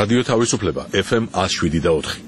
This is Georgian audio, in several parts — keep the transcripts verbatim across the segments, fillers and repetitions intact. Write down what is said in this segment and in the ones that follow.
რადიო თავისუფლება ეფ ემ one oh seven და four.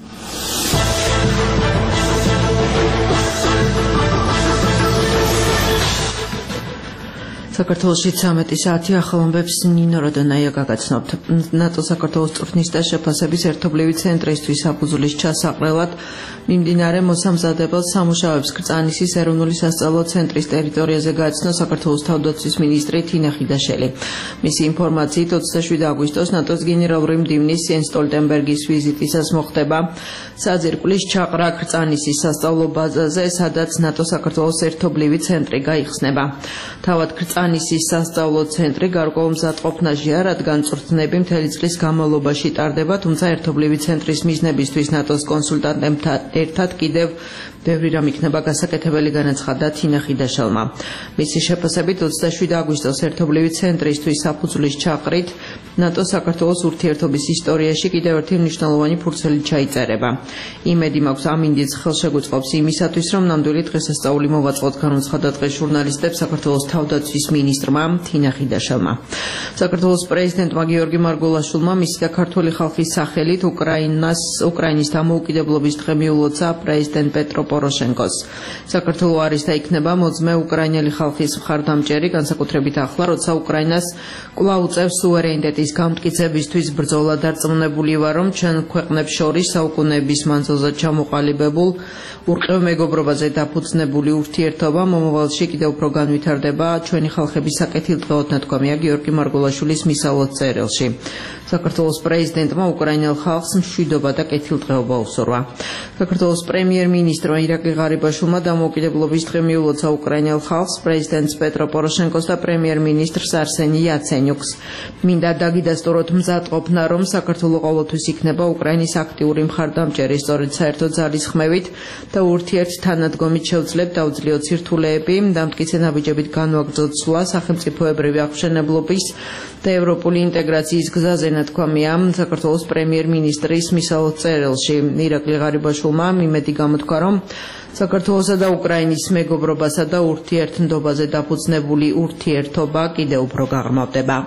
საქართველოში ცამეტი საათი ახალამბებს ნინო როდონაია გაგაცნობთ. ნატო საქართველოს წვრთნის და შეფასების ერთობლივი ცენტრისთვის საფუძვლის ჩასაყრელად მიმდინარე მოსამზადებელ სამუშაოებს კრწანისის ეროვნული სასწავლო ცენტრის ტერიტორიაზე გააცნო საქართველოს თავდაცვის მინისტრი თინა ხიდაშელი. მისი ინფორმაციით ოცდაშვიდი აგვისტოს ნატოს გენერალური მდივნის იენს სტოლტენბერგის ვიზიტისას მოხდება საძირკვლის ჩაყრა კრწანისის სასწავლო ბაზაზე, სადაც ნატო საქართველოს ერთობლივი ცენტრი გაიხსნება. თავად კრწანისის სასწავლო ცენტრი გარკვეულ მზადყოფნაშია, რადგან წვრთნები მთელი წლის განმავლობაში ტარდება, თუმცა ერთობლივი ცენტრის მიზნებისთვის ნატოს კონსულტანტებთან ერთად კიდევ ბევრი რამ იქნება გასაკეთებელი, განაცხადა თინა ხიდაშელმა. მისი შეფასებით ოცდაშვიდი აგვისტოს ერთობლივი ცენტრისთვის საფუძვლის ჩაყრით ნატო საქართველოს ურთიერთობის ისტორიაში კიდევ ერთი მნიშვნელოვანი ფურცელი ჩაიწერება. იმედი მაქვს ამ ინდიც ხელშეგუწყობს იმისათვის, რომ ნამდვილი დღესასწაული მოვაწყოთ, განუცხადა დღეს ჟურნალისტებს საქართველოს თავდაცვის მინისტრმა თინა ხიდაშელმა. საქართველოს პრეზიდენტმა გიორგი მარგულაშვილმა მისი და ქართული ხალხის სახელით უკრაინას უკრაინის დამოუკიდებლობის დღე მიულოცა პრეზიდენტ პეტრო პოროშენკოს. საქართველო არის და იქნება მოძმე უკრაინელი ხალხის მხარდამჭერი, განსაკუთრებით ახლა, როცა უკრაინას კვლავ უწევს სუვერენიტეტის გამტკიცებისთვის ბრძოლა. დარწმუნებული ვარ, რომ ჩვენ ქვეყნებს შორის საუკუნეების მანძილზე ჩამოყალიბებულ ურყევ მეგობრობაზე დაფუძნებული ურთიერთობა მომავალში კიდევ უფრო განვითარდება. ჩვენი ხალხების საკეთილდღეოდ ნათქვამია გიორგი მარგულაშვილის მისავლოთ წერილში. საქართველოს პრეზიდენტმა უკრაინელ ხალხს მშვიდობა და კეთილდღეობა უსურვა. საქართველოს პრემიერ-მინისტრმა ირაკლი ღარიბაშვილმა დამოუკიდებლობის დღე მიულოცა უკრაინელ ხალხს, პრეზიდენტს პეტრო პოროშენკოს და პრემიერ-მინისტრს არსენი იაცენიუკს. მინდა დაგიდასტუროთ მზადყოფნა, რომ საქართველო ყოველთვის იქნება უკრაინის აქტიური მხარდამჭერი, სწორედ საერთო ძალის ხმევით და ურთიერთ თანადგომით შევძლებთ დაუძლიოთ სირთულეები, დამტკიცე ნაბიჯებით განვაგრძოთ სვლა სახელმწიფოებრივი აღმშენებლობის და ევროპული ინტეგრაციის გზაზე, ნათქვამია საქართველოს პრემიერ-მინისტრის მისავლოთ წერილში. ირაკლი ღარიბაშვილმა იმედი გამოთქვა, რომ საქართველოსა და უკრაინის მეგობრობასა და ურთიერთნდობაზე დაფუძნებული ურთიერთობა კიდევ უფრო გაღრმავდება.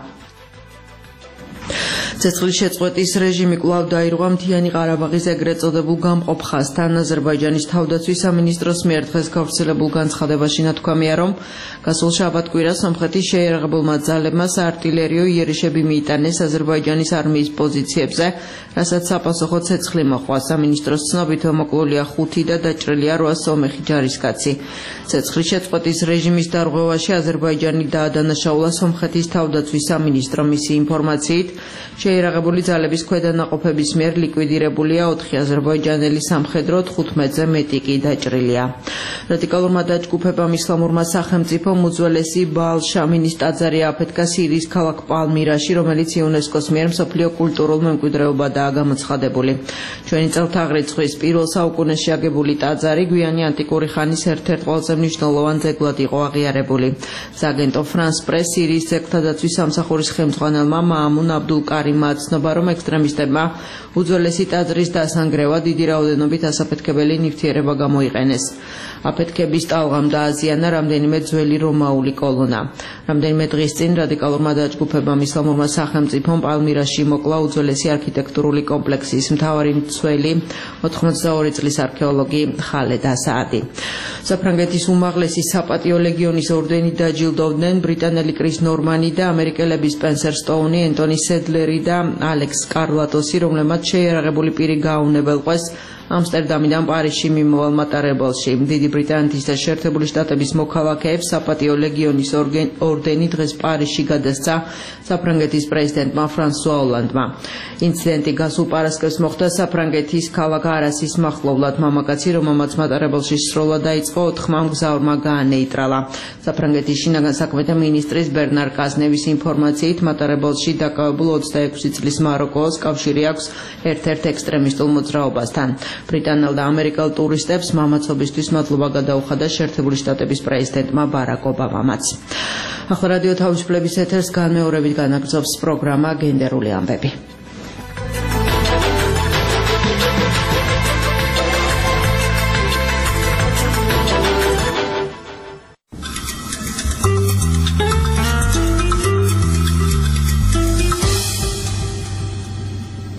ცეცხლის შეწყვეტის რეჟიმი კვლავ დაირღვა მთიანი ყარაბაღის ეგრეთ წოდებულ გამყოფ ხაზთან. აზერბაიჯანის თავდაცვის სამინისტროს მიერ დღეს გავრცელებულ განცხადებაში ნათქვამია, რომ გასულ შაბათ-კვირას სომხეთის შეიარაღებულმა ძალებმა საარტილერიო იერიშები მიიტანეს აზერბაიჯანის არმიის პოზიციებზე, რასაც საპასუხო ცეცხლი მოჰყვა. სამინისტროს ცნობით მოკლულია ხუთი და დაჭრილია რვა სომეხი ჯარისკაცი. ცეცხლის შეწყვეტის რეჟიმის დარღვევაში აზერბაიჯანი დაადანაშაულა სომხეთის თავდაცვის სამინისტრო. მისი ინფორმაციით შეიარაღებული ძალების ქვედანაყოფების მიერ ლიკვიდირებულია ოთხი აზერბაიჯანელი სამხედრო, თხუთმეტზე მეტი კი დაჭრილია. რადიკალურმა დაჯგუფებამ ისლამურმა სახელმწიფომ უძველესი ბაალ შამინის ტაძარი აფეთქა სირიის ქალაქ პალმირაში, რომელიც იუნესკოს მიერ მსოფლიო კულტურულ მემკვიდრეობადაა გამოცხადებული. ჩვენი წელთაღრიცხვის პირველ საუკუნეში აგებული ტაძარი გვიანი ანტიკური ხანის ერთ-ერთ ყველაზე მნიშვნელოვან ძეგლად იყო აღიარებული. სააგენტო ფრანს პრეს სირიის ძეგლთა დაცვის სამსახურის ხელმძღვანელმა მაამუნ აბდულ კარიმმა აცნობა, რომ ექსტრემისტებმა უძველესი ტაძრის დასანგრევად დიდი რაოდენობით ასაფეთქებელი ნივთიერება გამოიყენეს. აფეთქების ტალღამ დააზიანა რამდენიმე ძველი რომაული კოლონა. რამდენიმე დღის წინ რადიკალურმა დაჯგუფებამ ისლამურმა სახელმწიფომ პალმირაში მოკლა უძველესი არქიტექტურული კომპლექსის მთავარი მცველი ოთხმოცდაორი წლის არქეოლოგი ხალედ ასაადი. საფრანგეთის უმაღლესი საპატიო ლეგიონის ორდენით დაჯილდოვდნენ ბრიტანელი კრის ნორმანი და ამერიკელები სპენსერ სტოუნი, ენტონი სედლერი და ალექს კარლატოსი, რომლებმაც შეიარაღებული პირი გააუნებელყვეს ამსტერდამიდან პარიზში მიმავალ მატარებელში. დიდი ბრიტანეთის და შეერთებული შტატების მოქალაქეებს საპატიო ლეგიონის ორდენი დღეს პარიზში გადასცა საფრანგეთის პრეზიდენტმა ფრანსუა ოლანდმა. ინციდენტი გასულ პარასკევს მოხდა საფრანგეთის ქალაქ არასის მახლობლად. მამაკაცი, რომელმაც მატარებელში სროლა დაიწყო, ოთხმა მგზავრმა გაანეიტრალა. საფრანგეთის შინაგან საქმეთა მინისტრის ბერნარ კაზნევის ინფორმაციით მატარებელში დაკავებულ ოცდაექვსი წლის მაროკოს კავშირი აქვს ერთ-ერთ ექსტრემისტულ მოძრაობასთან. ბრიტანელ და ამერიკელ ტურისტებს მამაცობისთვის მადლობა გადაუხადა შეერთებული შტატების პრეზიდენტმა ბარაკ ობამამაც. ახლა რადიო თავისუფლების ეთერს განმეორებით განაგრძობს პროგრამა გენდერული ამბები.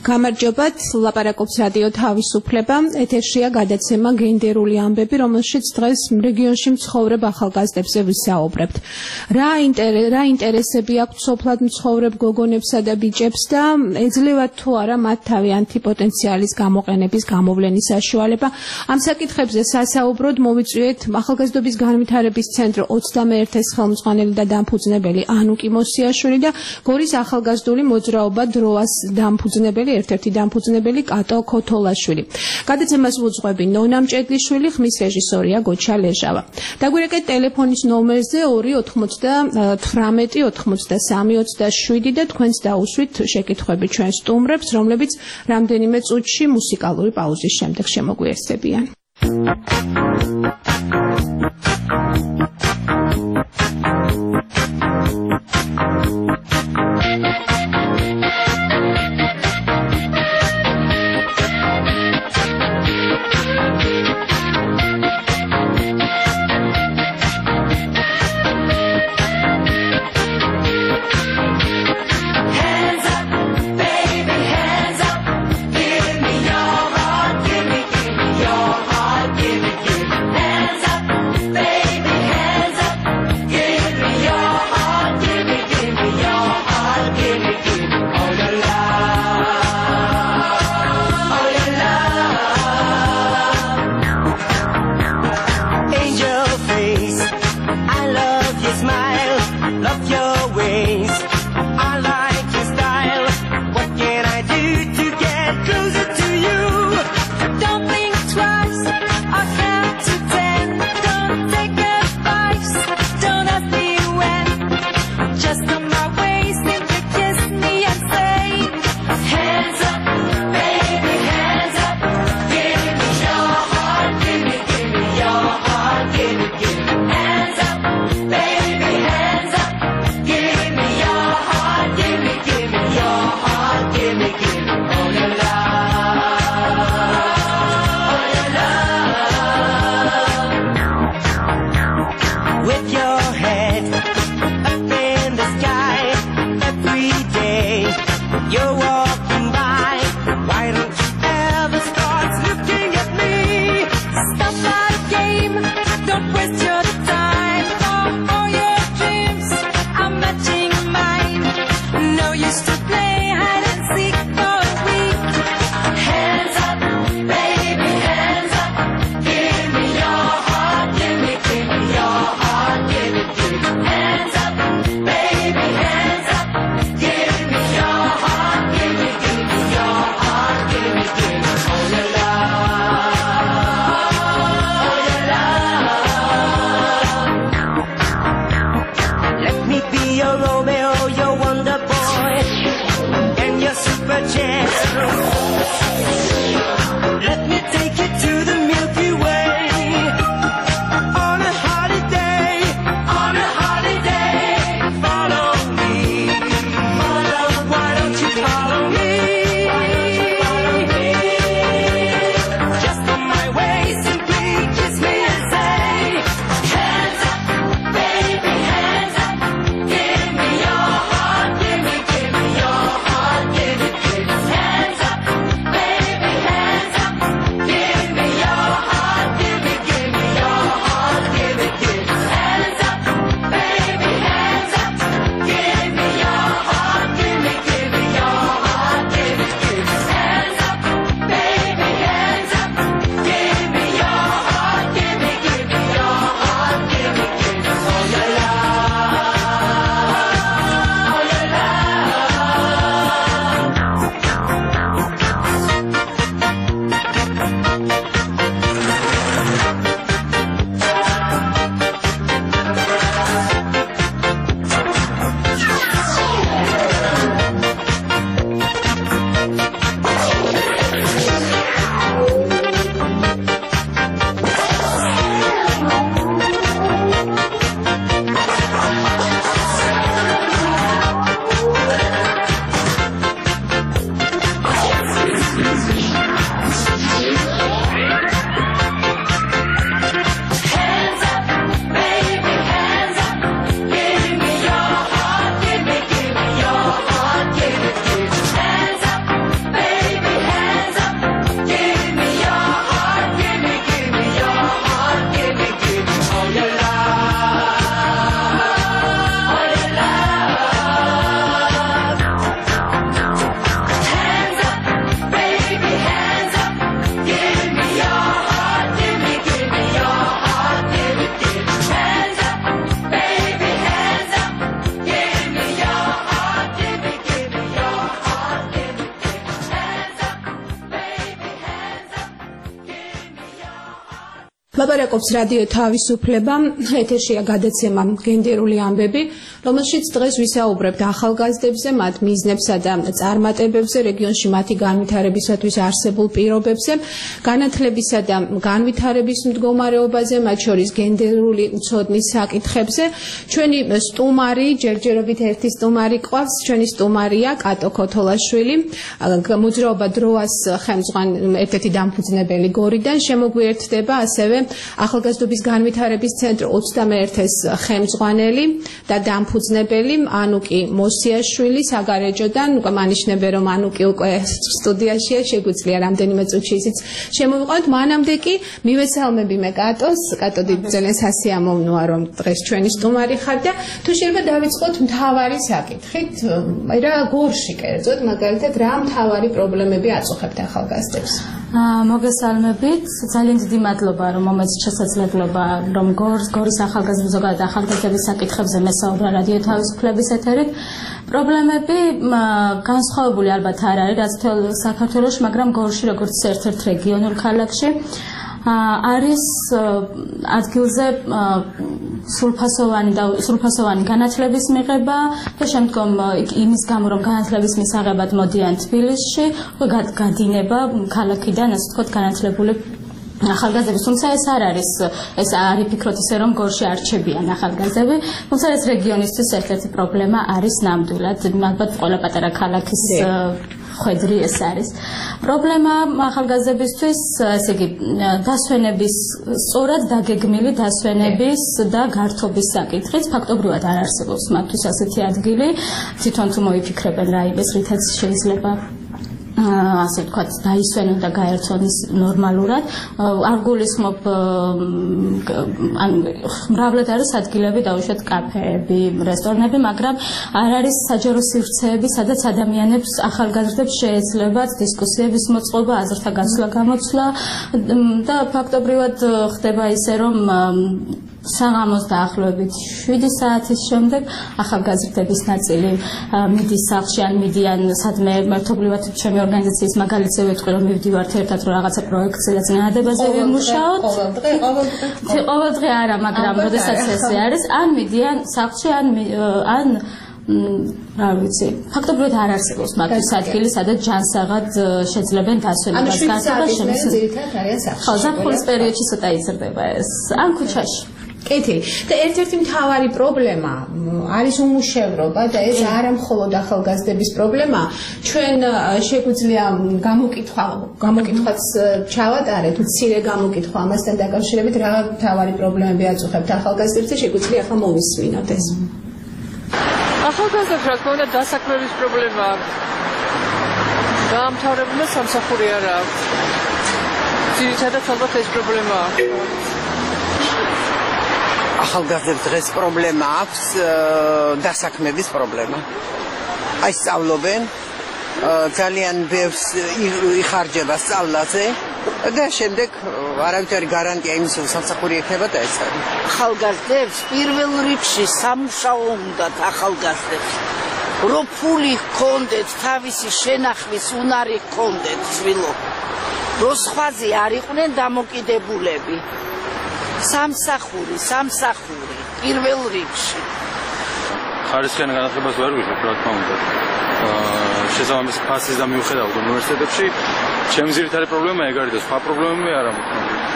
გამარჯობათ, ლაპარაკობს რადიო თავისუფლება, ეთერშია გადაცემა გენდერული ამბები, რომელშიც დღეს რეგიონში მცხოვრებ ახალგაზრდებზე ვისაუბრებთ. რა რა ინტერესები აქვთ სოფლად მცხოვრებ გოგონებსა და ბიჭებს და ეძლევათ თუ არა მათ თავიანთი პოტენციალის გამოყენების გამოვლენის საშუალება. ამ საკითხებზე სასაუბროდ მოვიწვიეთ ახალგაზრდობის განვითარების ცენტრ ოცდამეერთეს ხელმძღვანელი და დამფუძნებელი ანუკი მოსიაშვილი და გორის ახალგაზრდული მოძრაობა დროას დამფუძნებელი ერთ-ერთი დამფუძნებელი კატო ქოთოლაშვილი. გადაცემას უძღვები ნონა მჭედლიშვილი, ხმის რეჟისორია გოჩა ლეჟავა. დაგვირეკეთ ტელეფონის ნომერზე ორი ოთხმოცდათვრამეტი ოცდამეტი ოცდაშვიდი და თქვენც დაუსვით შეკითხვები ჩვენ სტუმრებს, რომლებიც რამდენიმე წუთში მუსიკალური პაუზის შემდეგ შემოგვიერთდებიან. Baby ლაპარაკობს რადიო თავისუფლება, ეთერშია გადაცემა გენდერული ამბები, რომელშიც დღეს ვისაუბრებთ ახალგაზრდებზე, მათ მიზნებსა და წარმატებებზე, რეგიონში მათი განვითარებისათვის არსებულ პირობებზე, განათლებისა და განვითარების მდგომარეობაზე, მათ შორის გენდერული ცოდნის საკითხებზე. ჩვენი სტუმარი, ჯერჯერობით ერთი სტუმარი ყავს, ჩვენი სტუმარია კატო ქოთოლაშვილი, მოძრაობა დროას ხელმძღვან ერთ-ერთი დამფუძნებელი გორიდან, შემოგვიერთდება ასევე ახალგაზრდობის განვითარების ცენტრ ოცდამეერთეს ხელმძღვანელი და დამფუძნებელი ანუკი მოსიაშვილი საგარეჯოდან. უკვე მანიშნებე რომ ანუკი უკვე სტუდიაშია, შეგვიძლია რამდენიმე წუთში ისიც შემოვიყვანოთ. მანამდე კი მივესალმები მე კატოს. კატო ძალიან სასიამოვნოა რომ დღეს ჩვენი სტუმარი ხარ და თუ შეიძლება დავიწყოთ მთავარი საკითხით, აი რა გორში კერძოდ მაგალითად რა მთავარი პრობლემები აწუხებთ ახალგაზრდებს? მოგესალმებით, ძალიან დიდი მადლობა რომ მომეც შესაძლებლობა რომ გორის ახალგაზრდა ზოგადად ახალგაზრდების საკითხებზე მესაუბრა რადიო თავისუფლების ეთერით. პრობლემები განსხვავებული ალბათ არ არის რაც მთელ საქართველოში, მაგრამ გორში როგორც ერთ-ერთ რეგიონულ ქალაქში არის ადგილზე სრულფასოვანი და სრულფასოვანი განათლების მიღება და შემდგომ იმის გამო რომ განათლების მისაღებად მოდიან თბილისში, გადინება ქალაქიდან ასე ვთქვათ განათლებული ახალგაზრდები, თუმცა ეს არ არის, ეს არ იფიქროთ ისე რომ გორში არჩებიან ახალგაზრდები, თუმცა ეს რეგიონისთვის ერთ-ერთი პრობლემა არის ნამდვილად, ალბათ ყველა პატარა ქალაქის ხვედრი ეს არის. პრობლემა ახალგაზრდებისთვის, ესე იგი, დასვენების, სწორად დაგეგმილი დასვენების და გართობის საკითხიც ფაქტობრივად არ არსებობს მათთვის ასეთი ადგილი, თვითონ თუ მოიფიქრებენ რა იმის, რითაც შეიძლება ასე ვთქვათ, დაისვენონ და გაერთონ ის ნორმალურად. არ გულისხმობ, ან მრავლად არის ადგილები, დაუშვათ კაფეები, რესტორნები, მაგრამ არ არის საჯარო სივრცეები, სადაც ადამიანებს, ახალგაზრდებს შეეძლებათ დისკუსიების მოწყობა, აზრთა გაცვლა, გამოცვლა და ფაქტობრივად ხდება ისე, რომ საღამოს დაახლოებით შვიდი საათის შემდეგ ახალგაზრდების ნაწილი მიდის სახლში ან მიდიან სადმე მართობრივად ჩემი ორგანიზაციის მაგალითზე ვეთქვი რომ მივდივართ ერთად რომ რაღაცა პროექტზე და წინადადებაზე ვიმუშაოთ. ყოველ დღე არა, მაგრამ როდესაც ესე არის, ან მიდიან სახლში, ან ან რა ვიცი, ფაქტობრივად არ არსებობს მათთვის ადგილი, სადაც ჯანსაღად შეძლებენ დასვენებას გასაგებად შემოსავლად. ხო, ზაფხულის პერიოდში ცოტა იზრდება ეს, ან ქუჩაში. კეთილი. და ერთ-ერთი მთავარი პრობლემა არის უმუშევრობა და ეს არა მხოლოდ ახალგაზრდების პრობლემა. ჩვენ შეგვიძლია გამოკითხვა, გამოკითხვაც ჩავატარეთ, მცირე გამოკითხვა ამასთან დაკავშირებით, რა მთავარი პრობლემები აწუხებთ ახალგაზრდებს და შეგვიძლია ახლა მოვისმინოთ ეს. ახალგაზრდებს რა თქმა უნდა დასაქმების პრობლემა აქვს. დაამთავრებულმა სამსახური არ აქვს. ძირითადად ალბათ ეს პრობლემა აქვს. ახალგაზრდებს დღეს პრობლემა აქვს დასაქმების პრობლემა. აი სწავლობენ, ძალიან ბევრს იხარჯება სწავლაზე და შემდეგ არავითარი გარანტია იმის რომ სამსახური ექნება და ეს არის. ახალგაზრდებს პირველ რიგში სამუშაო უნდათ ახალგაზრდებს. რომ ფული ჰქონდეთ, თავისი შენახვის უნარი ჰქონდეთ, ძვილო. რომ სხვაზე არ იყვნენ დამოკიდებულები. სამსახური, სამსახური, პირველ რიგში. ხარისხიან განათლებას ვერ ვიღებ, რა თქმა უნდა. შესაბამის ფასის და მიუხედავად უნივერსიტეტებში, ჩემი ძირითადი პრობლემა ეგ არის და სხვა პრობლემები არ ამოქმედება.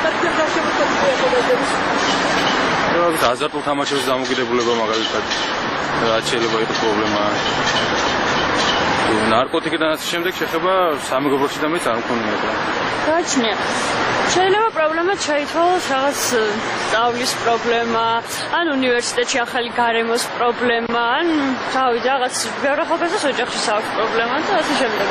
აზარტულ თამაშებში დამოკიდებულება მაგალითად, რაც შეიძლება იყოს პრობლემა. ნარკოტიკიდან ასე შემდეგ შეხება სამეგობროში და მეც არ მქონია. გაჩნია. შეიძლება პრობლემა ჩაითვალოს რაღაც სწავლის პრობლემა, ან უნივერსიტეტში ახალი გარემოს პრობლემა, ან თავი რაღაც ბევრ ახალგაზრდას ოჯახში აქვს პრობლემა და ასე შემდეგ.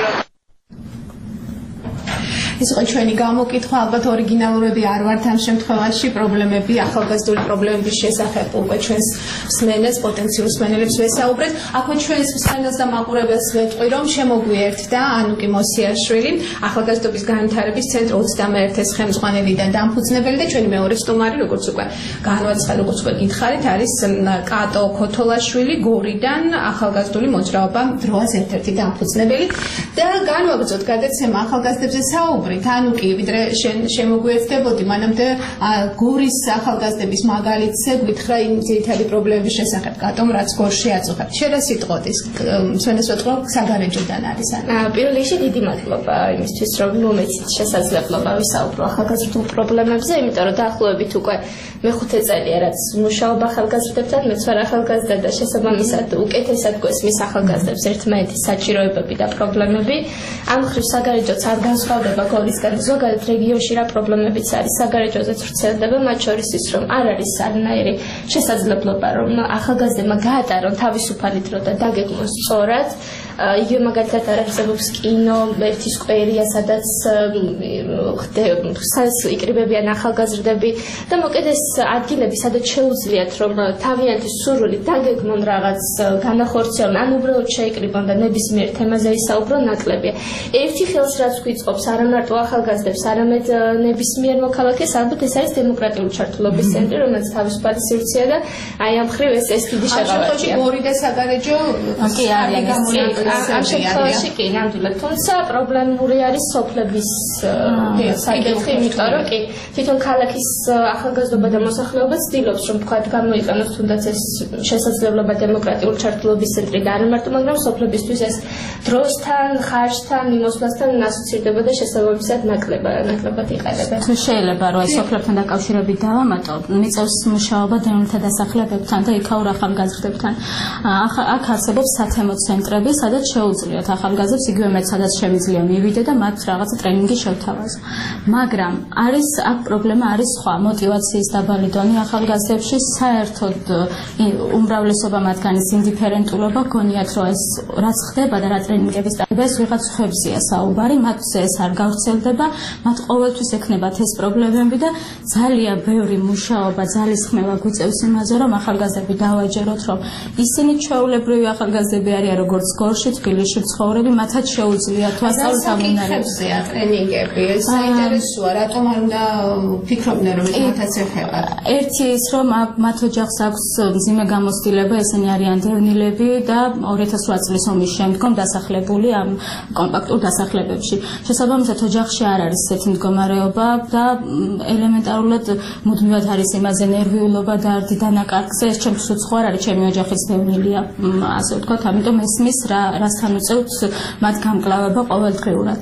ეს იყო ჩვენი გამოკითხვა, ალბათ ორიგინალურები არ ვართ ამ შემთხვევაში, პრობლემები, ახალგაზრდული პრობლემების შესახებ უკვე ჩვენს მსმენელს, პოტენციურ მსმენელებს ვესაუბრეთ. აქვე ჩვენს მსმენელს და მაყურებელს ვეთყვი, რომ შემოგვიერთდა ანუკი მოსიაშვილი, ახალგაზრდობის განვითარების ცენტრ ოცდამეერთეს ხელმძღვანელი და დამფუძნებელი და ჩვენი მეორე სტუმარი, როგორც უკვე განვაცხადე, როგორც უკვე გითხარით, არის კატო ქოთოლაშვილი გორიდან, ახალგაზრდული მოძრაობა დროას ერთ-ერთი დამფუძნებელი და განვაგრძოთ გადაცემა ახალგაზრდებზე საუბრობთ. საუბრით, ანუ კი ვიდრე შემოგვიერთდებოდი, მანამდე გორის ახალგაზრდების მაგალითზე გითხრა იმ ძირითადი პრობლემების შესახებ, რატომ რაც გორში აწუხებთ. შეიძლება სიტყოთის სვენესვეთყო საგარეჯოდან არის ანუ. პირველ რიგში დიდი მადლობა იმისთვის, რომ მომეცით შესაძლებლობა ვისაუბრო ახალგაზრდულ პრობლემებზე, იმიტომ რომ დაახლოებით უკვე მეხუთე წელია, რაც მუშაობ ახალგაზრდებთან, მეც ვარ ახალგაზრდა და შესაბამისად უკეთესად გვესმის ახალგაზრდებს ერთმანეთის საჭიროებები და პრობლემები. ამ მხრივ საგარეჯოც არ განსხვავდება გორისგან, ზოგადად რეგიონში რა პრობლემებიც არის, საგარეჯოზეც ვრცელდება, მათ შორის ის, რომ არ არის არანაირი შესაძლებლობა, რომ ახალგაზრდებმა გაატარონ თავისუფალი დრო და დაგეგმონ სწორად. იგივე მაგალითად არარსებობს კინო, ერთი სკვერია, სადაც იკრიბებიან ახალგაზრდები და მოკლედ ეს ადგილები, სადაც შეუძლიათ, რომ თავიანთი სურვილი დაგეგმონ რაღაც განახორციელონ, ან უბრალოდ შეიკრიბონ და ნებისმიერ თემაზე ისაუბრონ, ნაკლებია. ერთი ხელს რაც გვიწყობს არა მარტო ახალგაზრდებს, არამედ ნებისმიერ მოქალაქეს, ალბათ ეს არის დემოკრატიული ჩართულობის ცენტრი, რომელიც თავისუფალი სივრცეა და აი ამ მხრივ ეს ეს დიდი შეღავათია. გორი და საგარეჯო კი არის. ამ შემთხვევაში კი ნამდვილად, თუმცა პრობლემური არის სოფლების საკითხი, იმიტომ რომ კი თვითონ ქალაქის ახალგაზრდობა და მოსახლეობა ცდილობს, რომ თქვა გამოიყენოს თუნდაც ეს შესაძლებლობა დემოკრატიული ჩართულობის ცენტრი და არა მარტო, მაგრამ სოფლებისთვის ეს დროსთან, ხარჯთან, მიმოსვლასთან ასოცირდება და შესაბამისად ნაკლებად ნაკლებად იყარება. თუ შეიძლება რომ აი სოფლებთან დაკავშირებით დავამატო, მიწევს მუშაობა დევნილთა დასახლებებთან და იქაურ ახალგაზრდებთან. აქ არსებობს სათემო ცენტრები, სადაც შეუძლიათ ახალგაზრდებს იგივე მეც სადაც შემიძლია მივიდე და მათ რაღაცა ტრენინგი შევთავაზო. მაგრამ არის აქ პრობლემა არის სხვა, мотиваციის დაბალი დონე ახალგაზრდებში, საერთოდ უმრავლესობა მათგანის ინდიფერენტულობა გონიათ, რომ ეს რაც ხდება და რა ტრენინგების ტარდება, ეს ვიღაც ხვებზია საუბარი, მათზე ეს არ გავრცელდება, მათ ყოველთვის ექნებათ ეს პრობლემები და ძალიან ბევრი მუშაობა, ძალისხმევა გვიწევს იმაზე, რომ ახალგაზრდები დავაჯეროთ, რომ ისინი ჩვეულებრივი ახალგაზრდები არიან როგორც გორში, თბილისში ცხოვრები, მათაც შეუძლიათ ვასწავლოთ ამ უნარებზეა ტრენინგები. საინტერესოა, რატომ არ უნდა ფიქრობდნენ, რომ მათაც ეხება. ერთი ის, რომ მათ ოჯახს აქვს მძიმე გამოცდილება, ესენი არიან დევნილები და ორი ათას ოთხ წლის ომის შემდგომ დასახლებული ამ კომპაქტურ დასახლებებში. შესაბამისად, ოჯახში არ არის ესეთი მდგომარეობა და ელემენტარულად მუდმივად არის იმაზე ნერვიულობა და არდი დანაკარგზე, ეს ჩემთვის უცხო არ არის, ჩემი ოჯახიც დევნილია, ასე ვთქვათ, ამიტომ ესმის რა რასთან უწევთ მათ გამკლავება ყოველდღიურად.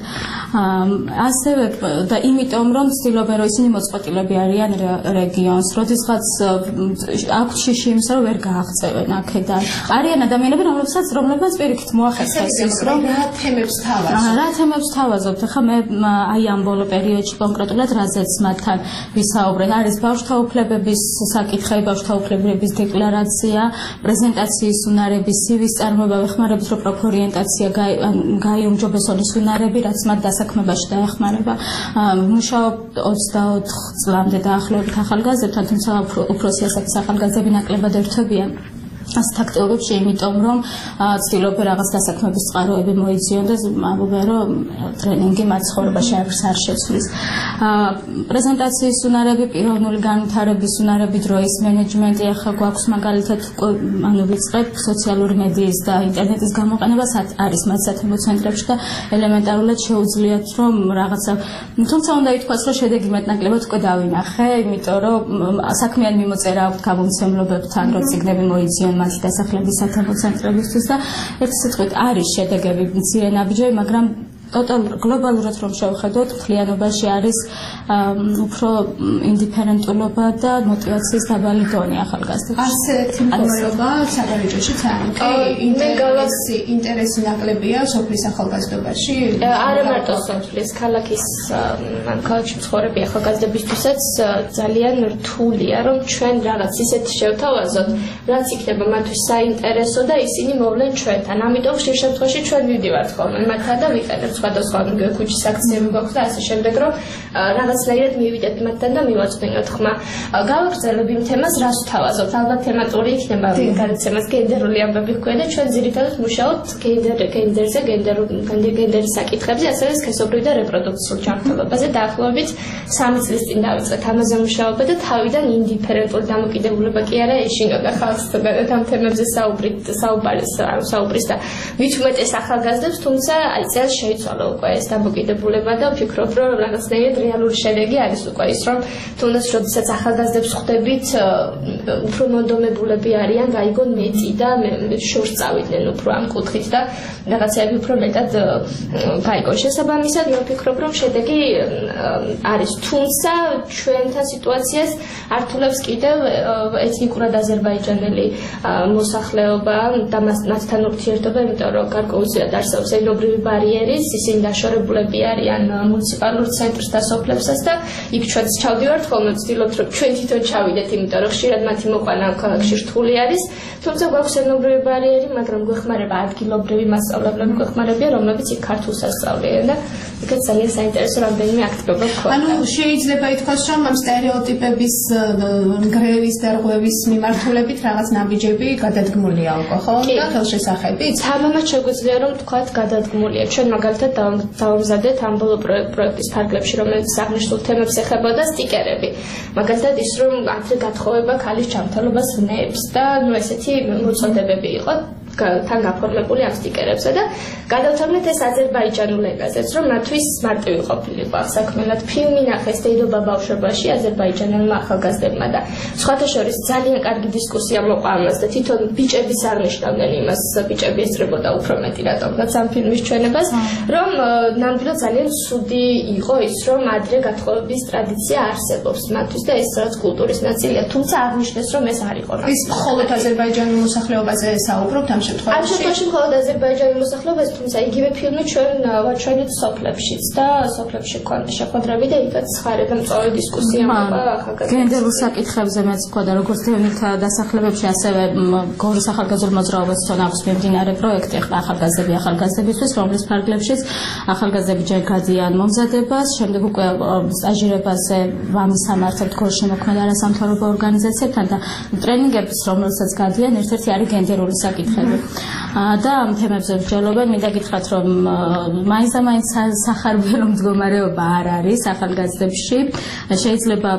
ასევე და იმიტომ რომ ცდილობენ რომ ისინი მოწყობილები არიან რეგიონს, როდესაც აქვთ შიში იმისა რომ ვერ გააღწევენ აქედან. არიან ადამიანები, რომლებსაც რომლებსაც პირიქით მოახერხეს ის რომ რა თემებს თავაზობთ. რა თემებს თავაზობთ. ახლა მე აი ამ ბოლო პერიოდში კონკრეტულად რაზეც მათთან ვისაუბრეთ, არის ბავშვთა უფლებების საკითხები, ბავშვთა უფლებების დეკლარაცია, პრეზენტაციის უნარების სივის წარმოება, ვეხმარებით რომ პროფორიენტაცია გაიუმჯობესონ ის უნარები, რაც მათ დასაქმებაში დაეხმარება. მუშაობ ოცდაოთხ წლამდე დაახლოებით ახალგაზრდებთან, თუმცა უფროსი ასაკის ახალგაზრდები ნაკლებად ერთვებიან. ასეთ აქტიობებში, იმიტომ რომ ცდილობენ რაღაც დასაქმების წყაროები მოიძიონ და ამბობენ, რომ ტრენინგი მათ ცხოვრებაში არ შეცვლის. პრეზენტაციის უნარები, პიროვნული განვითარების უნარები, დროის მენეჯმენტი, ახლა გვაქვს მაგალითად ანუ ვიწყებ სოციალური მედიის და ინტერნეტის გამოყენებას არის მათ სათემო ცენტრებში და ელემენტარულად შეუძლიათ რომ რაღაცა, თუმცა უნდა ითქვას, რომ შედეგი მეტნაკლებად უკვე დავინახე, იმიტომ რომ საქმიანი მიმოწერა აქვთ გამომცემლობებთან, რომ წიგნები მოიძიონ მათი დასახლების სათემო ცენტრებისთვის და ერთი სიტყვით არის შედეგები მცირე ნაბიჯები, მაგრამ ტოტალ გლობალურად რომ შევხედოთ, მთლიანობაში არის უფრო ინდიფერენტულობა და мотиваციის დაბალი დონე ახალგაზრდებში. ასეთი მდგომარეობა საგარეჯოში ძალიან ინტერესი ინტერესი ნაკლებია სოფლის ახალგაზრდობაში. არა მარტო სოფლის, ქალაქის ან ქალაქში მცხოვრები ახალგაზრდებისთვისაც ძალიან რთულია, რომ ჩვენ რაღაც ისეთი შევთავაზოთ, რაც იქნება მათთვის საინტერესო და ისინი მოვლენ ჩვენთან. ამიტომ ხშირ შემთხვევაში ჩვენ ვიდივართ ხოლმე მათთან და ვიყენებთ სხვადასხვა ქუჩის აქციები გვაქვს და ასე შემდეგ, რომ რაღაცნაირად მივიდეთ მათთან და მივაწვდინოთ ხმა. გავაგრძელებ იმ თემას, რას ვთავაზობთ. ალბათ თემატური იქნება გადაცემას გენდერული ამბები ჰქვია და ჩვენ ძირითადად მუშაობთ გენდერ გენდერზე, გენდერულ გენდერის საკითხებზე, ასევე სქესობრივ და რეპროდუქციულ ჯანმრთელობაზე. დაახლოებით სამი წლის წინ დავიწყეთ ამაზე მუშაობა და თავიდან ინდიფერენტული დამოკიდებულება კი არა ეშინოდა ხალხს და ამ თემებზე საუბრით, საუბარის, საუბრის და მით უმეტეს ახალგაზრდებს, თუმცა აი წელს შეიცვალა უკვე ეს დამოკიდებულება და ვფიქრობ, რომ რაღაცნაირად რეალური შედეგი არის უკვე ის, რომ თუნდაც როდესაც ახალგაზრდებს ხვდებით, უფრო მონდომებულები არიან, გაიგონ მეტი და შორს წავიდნენ უფრო ამ კუთხით და რაღაცები უფრო მეტად გაიგონ. შესაბამისად, მე ვფიქრობ, რომ შედეგი არის, თუმცა ჩვენთან სიტუაციას ართულებს კიდევ ეთნიკურად აზერბაიჯანელი მოსახლეობა და მასთან ურთიერთობა, იმიტომ რომ გარკვეულწილად არსებობს ენობრივი ბარიერი, ისინი დაშორებულები არიან მუნიციპალურ ცენტრს და სოფლებსაც და იქ ჩვენც ჩავდივართ, ხოლმე ვცდილობთ, რომ ჩვენ თვითონ ჩავიდეთ, იმიტომ რომ ხშირად მათი მოყვანა ამ ქალაქში რთული არის, თუმცა გვაქვს ენობრივი ბარიერი, მაგრამ გვეხმარება ადგილობრივი მასწავლებლები, გვეხმარებიან, რომლებიც იქ ქართულს ასწავლიან და იქაც ძალიან საინტერესო რამდენიმე აქტივობა გვქონდა. ანუ შეიძლება ითქვას, რომ ამ სტერეოტიპების გრევის და რღვევის მიმართულებით რაღაც ნაბიჯები გადადგმულია უკვე, ხო? და ხელშესახებით. თამამად შეგვიძლია რომ თქვათ გადადგმულია. ჩვენ მაგალითად დავამზადეთ ამ ბოლო პროექტის ფარგლებში, რომელიც აღნიშნულ თემებს ეხებოდა სტიკერები. მაგალითად ის რომ ადრე გათხოვება ქალის ჯანმრთელობას ნებს და ნუ ესეთი მოწოდებები იყო თან გაფორმებული ამ სტიკერებზე და გადავთვალეთ ეს აზერბაიჯანულ ენაზეც, რომ მათთვის მარტივი ყოფილიყო საქმელად. ფილმი ნახეს დედობა ბავშვობაში აზერბაიჯანელმა ახალგაზრდებმა და სხვათა შორის ძალიან კარგი დისკუსია მოყვა ამას და თვითონ ბიჭებიც აღნიშნავდნენ იმას, ბიჭები ესწრებოდა უფრო მეტი რატომღაც ამ ფილმის ჩვენებას, რომ ნამდვილად ძალიან ცუდი იყო ის, რომ ადრე გათხოვების ტრადიცია არსებობს მათთვის და ეს რაც კულტურის ნაწილია, თუმცა აღნიშნეს, რომ ეს არ იყო. ის მხოლოდ აზერბაიჯანულ მოსახლეობაზე საუბრობთ ამ შემთხვევაში. ამ შემთხვევაში მხოლოდ აზერბაიჯანულ მოსახლეობაზე, თუმცა იგივე ფილმი ჩვენ ვაჩვენეთ სოფლებშიც და სოფლებში ქონდა შეხვედრები და იქაც ხარება მწვავე დისკუსია მოყვა ახალგაზრდებს. გენდერულ საკითხებზე მეც ვქონდა როგორც დევნილ დასახლებებში, ასევე გორის ახალგაზრდულ მოძრაობასთან აქვს მიმდინარე პროექტი ახლა ახალგაზრდები ახალგაზრდებისთვის, რომლის ფარგლებშიც ახალგაზრდები ჯერ გადიან მომზადებას, შემდეგ უკვე სტაჟირებაზე ვამის სამართლებთ გორის შემოქმედა არასამთავრობო ორგანიზაციებთან და ტრენინგებს, რომელსაც გადიან, ერთ-ერთი არის გენდერული საკითხები. და ამ თემებზე მსჯელობენ, მინდა გითხრათ, რომ მაინც და მაინც სახარბიელო მდგომარეობა არ არის ახალგაზრდებში. შეიძლება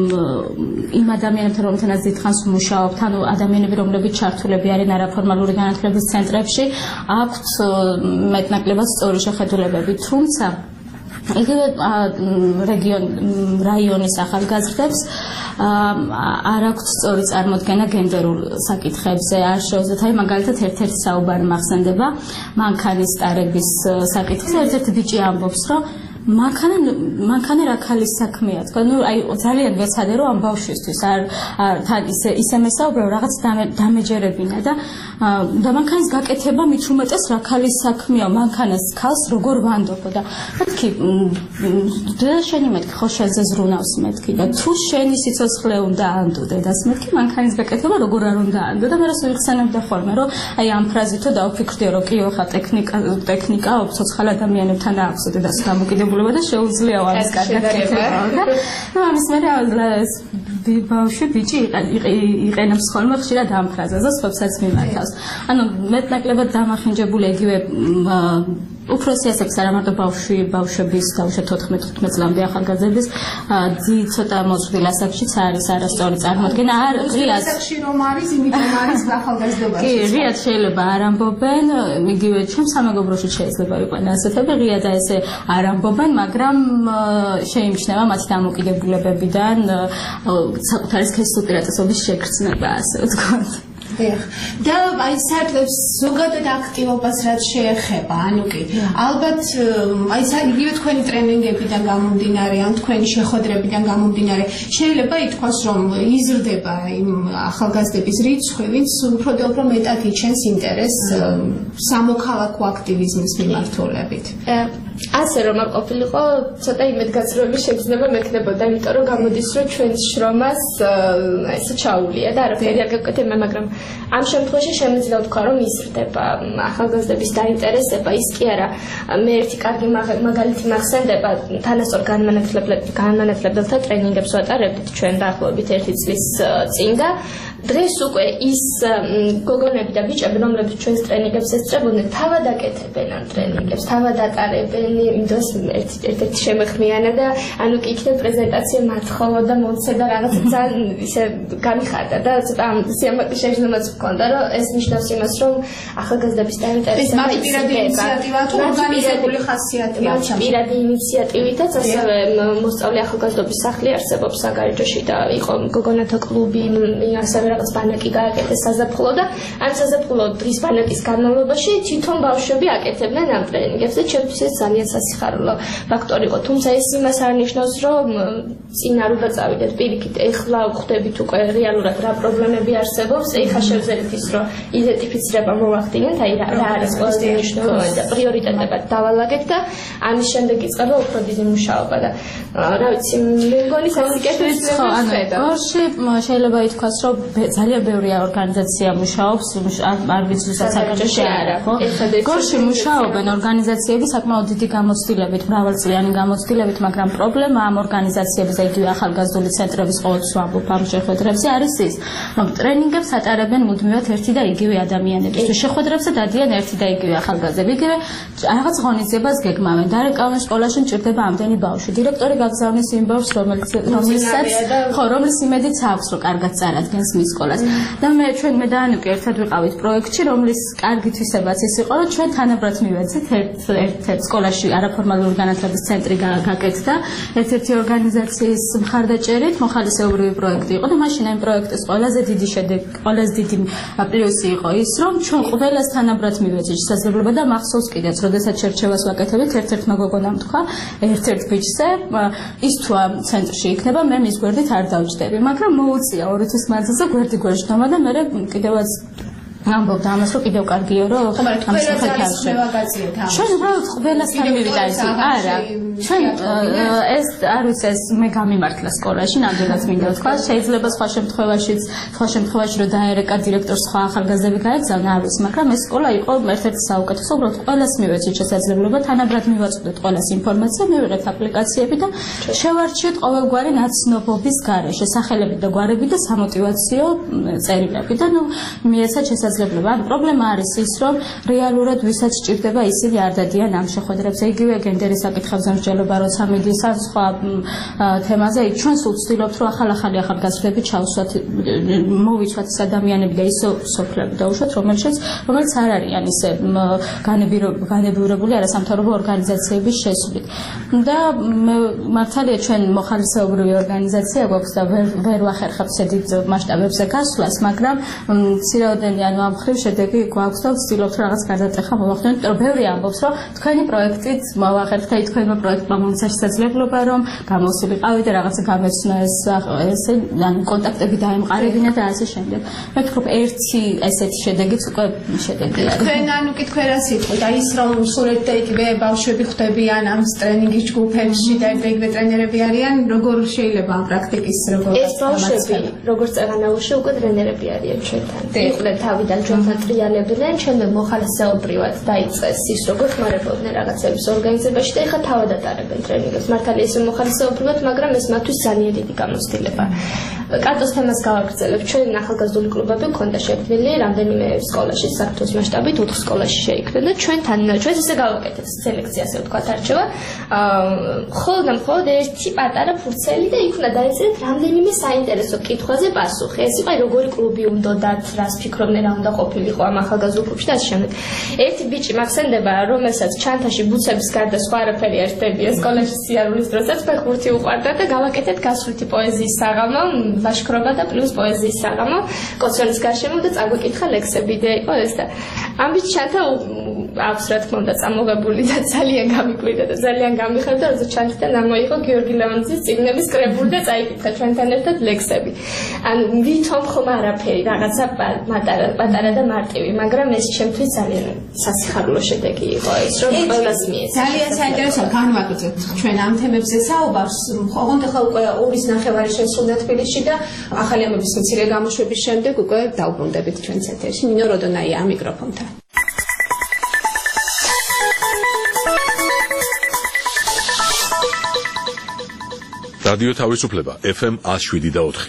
იმ ადამიანებთან, რომთანაც დიდხანს ვმუშაობთ, ანუ ადამიანები, რომლებიც ჩართულები არიან არაფორმალური განათლების ცენტრებში, აქვთ მეტნაკლებად სწორი შეხედულებები, თუმცა იგივე რეგიონ რაიონის ახალგაზრდებს არ აქვს სწორი წარმოდგენა გენდერულ საკითხებზე. არ შეუძლოთ, აი მაგალითად ერთ-ერთი საუბარი მახსენდება მანქანის ტარების საკითხზე. ერთ-ერთი ბიჭი ამბობს, რომ მანქანა მანქანა რა ქალის საქმეა. თქვა, ნუ აი ძალიან ვეცადე რომ ამ ბავშვისთვის არ თან ისე ისე მესაუბრებ რაღაც დამეჯერებინა და და მანქანის გაკეთება მით უმეტეს რა ქალის საქმეა. მანქანას ქალს როგორ ვანდობო და მეთქი და შენი მეთქი ხო შენზე ზრუნავს მეთქი და თუ შენი სიცოცხლე უნდა ანდო დედას მეთქი მანქანის გაკეთება როგორ არ უნდა ანდო და მე რას ვიხსენებდა ხოლმე რომ აი ამ ფრაზითო დავფიქრდი რომ კი ხა ტექნიკა ტექნიკა ცოცხალ ადამიანებთან აქვს დედას დამოკიდებულება და შეუძლია ამის კარგად გაკეთება და ნუ ამის მერე ბავშვი ბიჭი იყენებს ხოლმე ხშირად ამ ფრაზას და სხვებსაც მიმართავს. ანუ მეტნაკლებად დამახინჯებული იგივე უფროსი ასექს არა მარტო ბავშვი ბავშვების დაუშვათ თოთხმეტ წლამდე ახალგაზრდების ძი ცოტა მოძღვილ ასაკშიც არის არასწორი წარმოდგენა. არ ღიად ასაკში რომ არის, იმიტომ არის ახალგაზრდობაში. კი, ღიად შეიძლება არ ამბობენ, იგივე ჩემ სამეგობროში შეიძლება იყვნენ ასეთები, ღიად ესე არ ამბობენ, მაგრამ შეიმჩნევა მათი დამოკიდებულებებიდან საკუთარი სქესის უპირატესობის შეგრძნება, ასე ვთქვათ. და აი საერთოდ ზოგადად აქტივობას რაც შეეხება, ანუ კი ალბათ აი იგივე თქვენი ტრენინგებიდან გამომდინარე, ან თქვენი შეხვედრებიდან გამომდინარე, შეიძლება ითქვას, რომ იზრდება იმ ახალგაზრდების რიცხვი, ვინც უფრო და უფრო მეტად იჩენს ინტერესს სამოქალაქო აქტივიზმის მიმართულებით. ასე რომ არ ყოფილიყო, ცოტა იმედგაცრუების შეგრძნება მექნებოდა, იმიტომ რომ გამოდის, რომ ჩვენს შრომას ესე ჩაულია და არაფერი არ გაკეთებ, მაგრამ ამ შემთხვევაში შემიძლია ვთქვა, რომ იზრდება ახალგაზრდების დაინტერესება, ის კი არა, მე ერთი კარგი მაგალითი მახსენდება, თანასწორ განმანათლებელთა ტრენინგებს ვატარებდით ჩვენ დაახლოებით ერთი წლის წინ და დღეს უკვე ის გოგონები და ბიჭები, რომლებიც ჩვენს ტრენინგებს ესწრებოდნენ, თავად აკეთებენ ამ ტრენინგებს, თავად ატარებენ, იმდროს ერთ-ერთი შემეხმიანა და ანუ კი იქნებ პრეზენტაცია მათხოვო და მომცე და რაღაც ძალიან ისე გამიხარდა და ცოტა სიამაყის შეჟდომაც მქონდა, რომ ეს ნიშნავს იმას, რომ ახალგაზრდების დაინტერესება მათი პირადი ინიციატივა თუ ორგანიზებული ხასიათია მათი პირადი ინიციატივითაც ასევე მოსწავლე ახალგაზრდობის სახლი არსებობს საგარეჯოში და იყო გოგონათა კლუბი, ასევე რაღაც ბანაკი გააკეთეს საზაფხულო და ამ საზაფხულო დღის ბანაკის განმავლობაში თვითონ ბავშვები აკეთებდნენ ამ ტრენინგებს და ჩემთვის ეს ძალიან სასიხარულო ფაქტორი იყო. თუმცა ეს იმას არ ნიშნავს, რომ წინ არ უნდა წავიდეთ პირიქით. ეხლა ვხვდებით უკვე რეალურად რა პრობლემები არსებობს, ეხლა შევძლებთ ის, რომ იდენტიფიცირება მოვახდინოთ, აი რა არის ყველაზე მნიშვნელოვანი და პრიორიტეტებად დავალაგეთ და ამის შემდეგ იწყება უფრო დიდი მუშაობა და რა ვიცი, მე მგონი სასიკეთეს ხო, ანუ გორში შეიძლება ითქვას, რომ ძალიან ბევრი ორგანიზაცია მუშაობს, არ ვიცი საგარეჯოში არა, ხო? გორში მუშაობენ ორგანიზაციები საკმაოდ დიდი გამოცდილებით, მრავალწლიანი გამოცდილებით, მაგრამ პრობლემა ამ ორგანიზაციების და იგივე ახალგაზრდული ცენტრების ყოველთვის ვამბობ ამ შეხვედრებზე არის ის, რომ ტრენინგებს ატარებენ მუდმივად ერთი და იგივე ადამიანები. შეხვედრებზე დადიან ერთი და იგივე ახალგაზრდები, იგივე რაღაც ღონისძიებას გეგმავენ, დარეკავენ სკოლაში მჭირდება ამდენი ბავშვი. დირექტორი გაგზავნის იმ ბავშვს, რომელიც რომელსაც ხო, რომლის იმედიც აქვს, რომ კარგად წარადგენს მის სკოლას. და მე ჩვენ მე და ანუკი ერთად ვიყავით პროექტში, რომლის კარგი თვისებაც ის იყო, რომ ჩვენ თანაბრად მივეცით ერთ-ერთ სკოლაში არაფორმალური განათლების ცენტრი გაკეთდა, ერთ-ერთი ორგანიზაციის მხარდაჭერით, მოხალისეობრივი პროექტი იყო და მაშინ ამ პროექტის ყველაზე დიდი შედეგი, ყველაზე დიდი პლუსი იყო ის, რომ ჩვენ ყველას თანაბრად მივეცით შესაძლებლობა და მახსოვს კიდეც, როდესაც შერჩევას ვაკეთებით, ერთ-ერთმა გოგონამ თქვა, ერთ-ერთ ბიჭზე, ის თუ ამ ცენტრში იქნება, მე მის გვერდით არ დავჯდები, მაგრამ მოუწია ორი თვის მანძილზე გვერდი გვერდშდომა და მე კიდევაც ამბობდა ამას, რომ კიდევ კარგია, რომ ამ სახელმწიფოში ჩვენ უბრალოდ ყველასთან მივიდა ეს არა ჩვენ ეს არ ვიცი ეს მე გამიმართლა სკოლაში ნამდვილად მინდა ვთქვა შეიძლება სხვა შემთხვევაშიც სხვა შემთხვევაში რომ დაერეკა დირექტორს სხვა ახალგაზრდები გაეგზავნა არ ვიცი მაგრამ ეს სკოლა იყო ერთ-ერთი საუკეთესო უბრალოდ ყველას მივეცით შესაძლებლობა თანაბრად მივაწვდეთ ყველას ინფორმაცია მივიღეთ აპლიკაციები და შევარჩიეთ ყოველგვარი ნაცნობობის გარეშე სახელები და გვარები და სამოტივაციო წერილები და ნუ მიეცა შესაძლებლობა ან პრობლემა არის ის რომ რეალურად ვისაც სჭირდება ისინი არ დადიან ამ შეხვედრებზე იგივე გენდერის საკითხებზე მსჯელობა როცა მიდის ან სხვა თემაზე ჩვენ სულ ვცდილობთ რომ ახალ-ახალი ახალგაზრდები ჩავსვათ მოვიცვათ ეს ადამიანები და ისო სოფლები დაუშვათ რომელშიც რომელიც არ არიან ისე განებიურებული არასამთავრობო ორგანიზაციების შესვლით და მართალია ჩვენ მოხალისეობრივი ორგანიზაცია გვაქვს და ვერ ვახერხებთ დიდ მასშტაბებზე გასვლას მაგრამ ცირეოდენი ანუ ამ მხრივ შედეგი გვაქვს და ვცდილობთ რაღაც გადატეხა მოვახდინოთ რომ ბევრი ამბობს რომ თქვენი პროექტით მოვახერხეთ და თქვენმა პროექტმა მომცა შესაძლებლობა რომ გამოსულიყავით და რაღაცა გამეცნო ეს ესე ანუ კონტაქტები დაემყარებინა და ასე შემდეგ მე ვფიქრობ ერთი ესეთი შედეგიც უკვე შედეგი არის თქვენ ანუ კი თქვენ რა სიტყვით აი ის რომ სულეთ და იგივე ბავშვები ხვდებიან ამ ტრენინგის ჯგუფებში და იგივე ტრენერები არიან როგორ შეიძლება ამ პრაქტიკის როგორ ეს ბავშვები როგორც წაღანაურში უკვე ტრენერები არიან ჩვენთან იყვნენ თავიდან ჩვენთან ტრიალებდნენ ჩვენ მოხალისეობრივად დაიწყეს ის როგორ ხმარებოდნენ რაღაცების ორგანიზებაში და ეხლა თავად ატარებენ ტრენინგებს მართალია ეს მოხალისეობრივად მაგრამ ეს მათთვის ძალიან დიდი გამოცდილება კატოს თემას გავაგრძელებ ჩვენ ახალგაზრდული კლუბები გვქონდა შექმნილი რამდენიმე სკოლაში საქართველოს მასშტაბით ოთხ სკოლაში შეიქმნა და ჩვენთან ჩვენ ესე გავაკეთეთ სელექცია ასე ვთქვათ არჩევა ხოლმე და მხოლოდ ერთი პატარა ფურცელი და იქ უნდა დაეწერეთ რამდენიმე საინტერესო კითხვაზე პასუხი ეს იყო როგორი კლუბი უნდათ რას ფიქრობდნენ რა უნდა ყოფილიყო ამ ახალგაზრდულ კლუბში და ასე შემდეგ ერთი ბიჭი მახსენდება რომელსაც ჩანთაში ბუცების გარდა სხვა არაფერი არ ხდებია სკოლაში სიარულის დროსაც ფეხბურთი უყვარდა და გავაკეთეთ გასვლითი პოეზიის საღამო ლაშქრობა და პლუს პოეზიის საღამო კოცონის გარშემო და წაგვეკითხა ლექსები და იყო ეს და ამ ბიჭს ჩანთა აქვს რა თქმა უნდა წამოღებული და ძალიან გამიკვირდა და ძალიან გამიხარდა, როცა ჩანჩიდან ამოიღო გიორგი ლეონიძის წიგნების კრებული და წაიკითხა ჩვენთან ერთად ლექსები. ანუ ვითომ ხომ არაფერი, რაღაცა პატარა პატარა და მარტივი, მაგრამ ეს ჩემთვის ძალიან სასიხარულო შედეგი იყო ეს, რომ ყველას მიეცა. ძალიან საინტერესო განვაგრძობთ ჩვენ ამ თემებზე საუბარს. ოღონდ ახლა უკვე ორის ნახევარი შესრულდა თბილისში და ახალი ამბების მცირე გამოშვების შემდეგ უკვე დაუბრუნდებით ჩვენს ეთერში. ნინო როდონაია ამ მიკროფონთან. რადიო თავისუფლება ეფ ემ one oh seven და four.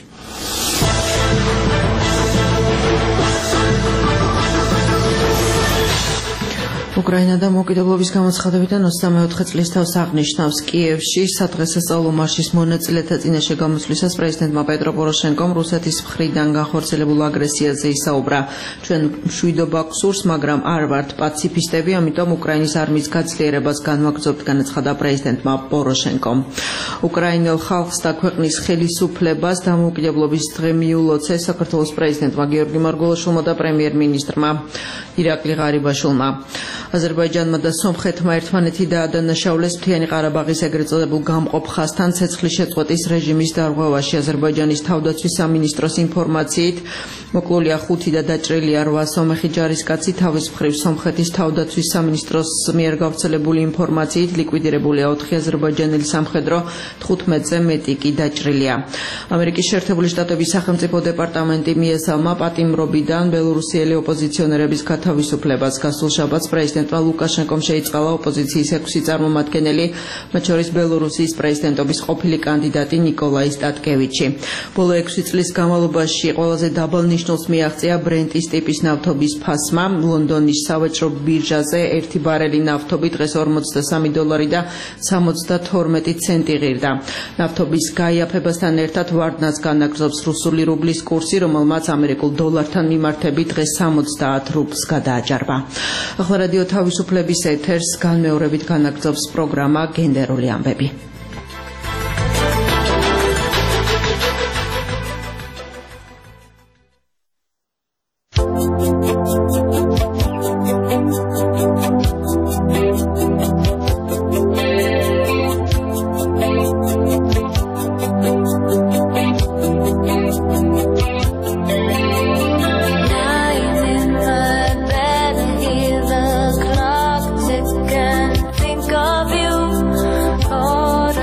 უკრაინა და მოკიდებლობის გამოცხადებიდან ოცდამეოთხე წლის თავს აღნიშნავს კიევში სადღესასწაულო მარშის მონაწილეთა წინაშე გამოსვლისას პრეზიდენტმა პეტრო პოროშენკომ რუსეთის მხრიდან განხორციელებულ აგრესიაზე ისაუბრა. ჩვენ მშვიდობა გსურს, მაგრამ არ ვართ პაციფისტები, ამიტომ უკრაინის არმიის გაძლიერებას განვაგრძობთ, განაცხადა პრეზიდენტმა პოროშენკომ. უკრაინელ ხალხს და ქვეყნის ხელისუფლებას დამოუკიდებლობის დღე მიულოცეს საქართველოს პრეზიდენტმა გიორგი მარგველაშვილმა და პრემიერ-მინისტრმა ირაკლი ღარიბაშვილმა. აზერბაიჯანმა და სომხეთმა ერთმანეთი დაადანაშაულეს მთიანი ყარაბაღის ეგრეთ წოდებულ გამყოფ ხაზთან ცეცხლის შეწყვეტის რეჟიმის დარღვევაში. აზერბაიჯანის თავდაცვის სამინისტროს ინფორმაციით მოკლულია ხუთი და დაჭრილია რვა სომეხი ჯარისკაცი. თავის მხრივ სომხეთის თავდაცვის სამინისტროს მიერ გავრცელებული ინფორმაციით ლიკვიდირებულია ოთხი აზერბაიჯანელი სამხედრო, თხუთმეტზე მეტი კი დაჭრილია. ამერიკის შეერთებული შტატების სახელმწიფო დეპარტამენტი მიესალმა პატიმრობიდან ბელორუსიელი ოპოზიციონერების გათავისუფლებას. გასულ შაბათს პრეზიდენტმა ლუკაშენკომ შეიწყალა ოპოზიციის ექვსი წარმომადგენელი, მათ შორის ბელორუსიის პრეზიდენტობის ყოფილი კანდიდატი ნიკოლაი სტატკევიჩი. ბოლო ექვსი წლის განმავლობაში ყველაზე დაბალ ნიშნულს მიაღწია ბრენტის ტიპის ნავთობის ფასმა. ლონდონის სავაჭრო ბირჟაზე ერთი ბარელი ნავთობი დღეს ორმოცდასამი დოლარი და სამოცდათორმეტი ცენტი ღირდა. ნავთობის გაიაფებასთან ერთად ვარდნას განაგრძობს რუსული რუბლის კურსი, რომელმაც ამერიკულ დოლართან მიმართებით დღეს სამოცდაათ რუბლს გადააჯარმა. ახლა რადიო თავისუფლების ეთერს განმეორებით განაგრძობს პროგრამა გენდერული ამბები. Of you, oh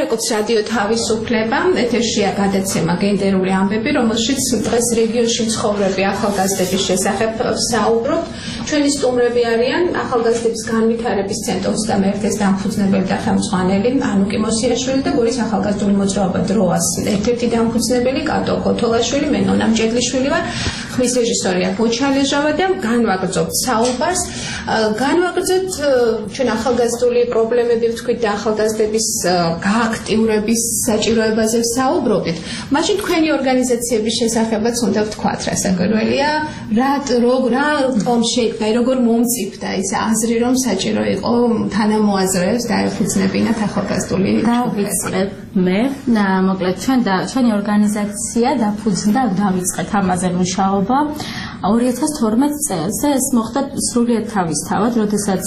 ლაპარაკობს რადიო თავისუფლება, ეთერშია გადაცემა გენდერული ამბები, რომელშიც დღეს რეგიონში მცხოვრები ახალგაზრდების შესახებ საუბრობთ. ჩვენი სტუმრები არიან ახალგაზრდების განვითარების ცენტრის ოცდამეერთე დამფუძნებელი და ხელმძღვანელი ანუკი მოსიაშვილი და გორის ახალგაზრდული მოძრაობა დროას ერთ-ერთი დამფუძნებელი კატო ქოთოლაშვილი, მე ნონა მჭედლიშვილი ვარ. ხმის რეჟისორია ბოჩალეჟავა და განვაგრძობთ საუბარს. განვაგრძობთ ჩვენ ახალგაზრდული პრობლემები ვთქვით და ახალგაზრდების გააქტიურების საჭიროებაზე საუბრობთ. მაშინ თქვენი ორგანიზაციების შესახებაც უნდა ვთქვათ, რასაკვირველია, რა რა რომ შეიქმნა, როგორ მომწიფდა ის აზრი, რომ საჭირო იყო თანამოაზრეებს დაეფუძნებინათ ახალგაზრდული დავიწყებ მე, მოკლედ ჩვენ და ჩვენი ორგანიზაცია დაფუძნდა, დავიწყეთ ამაზე მუშაობა ორი ათას თორმეტ წელს. ეს მოხდა სრულიად თავისთავად, როდესაც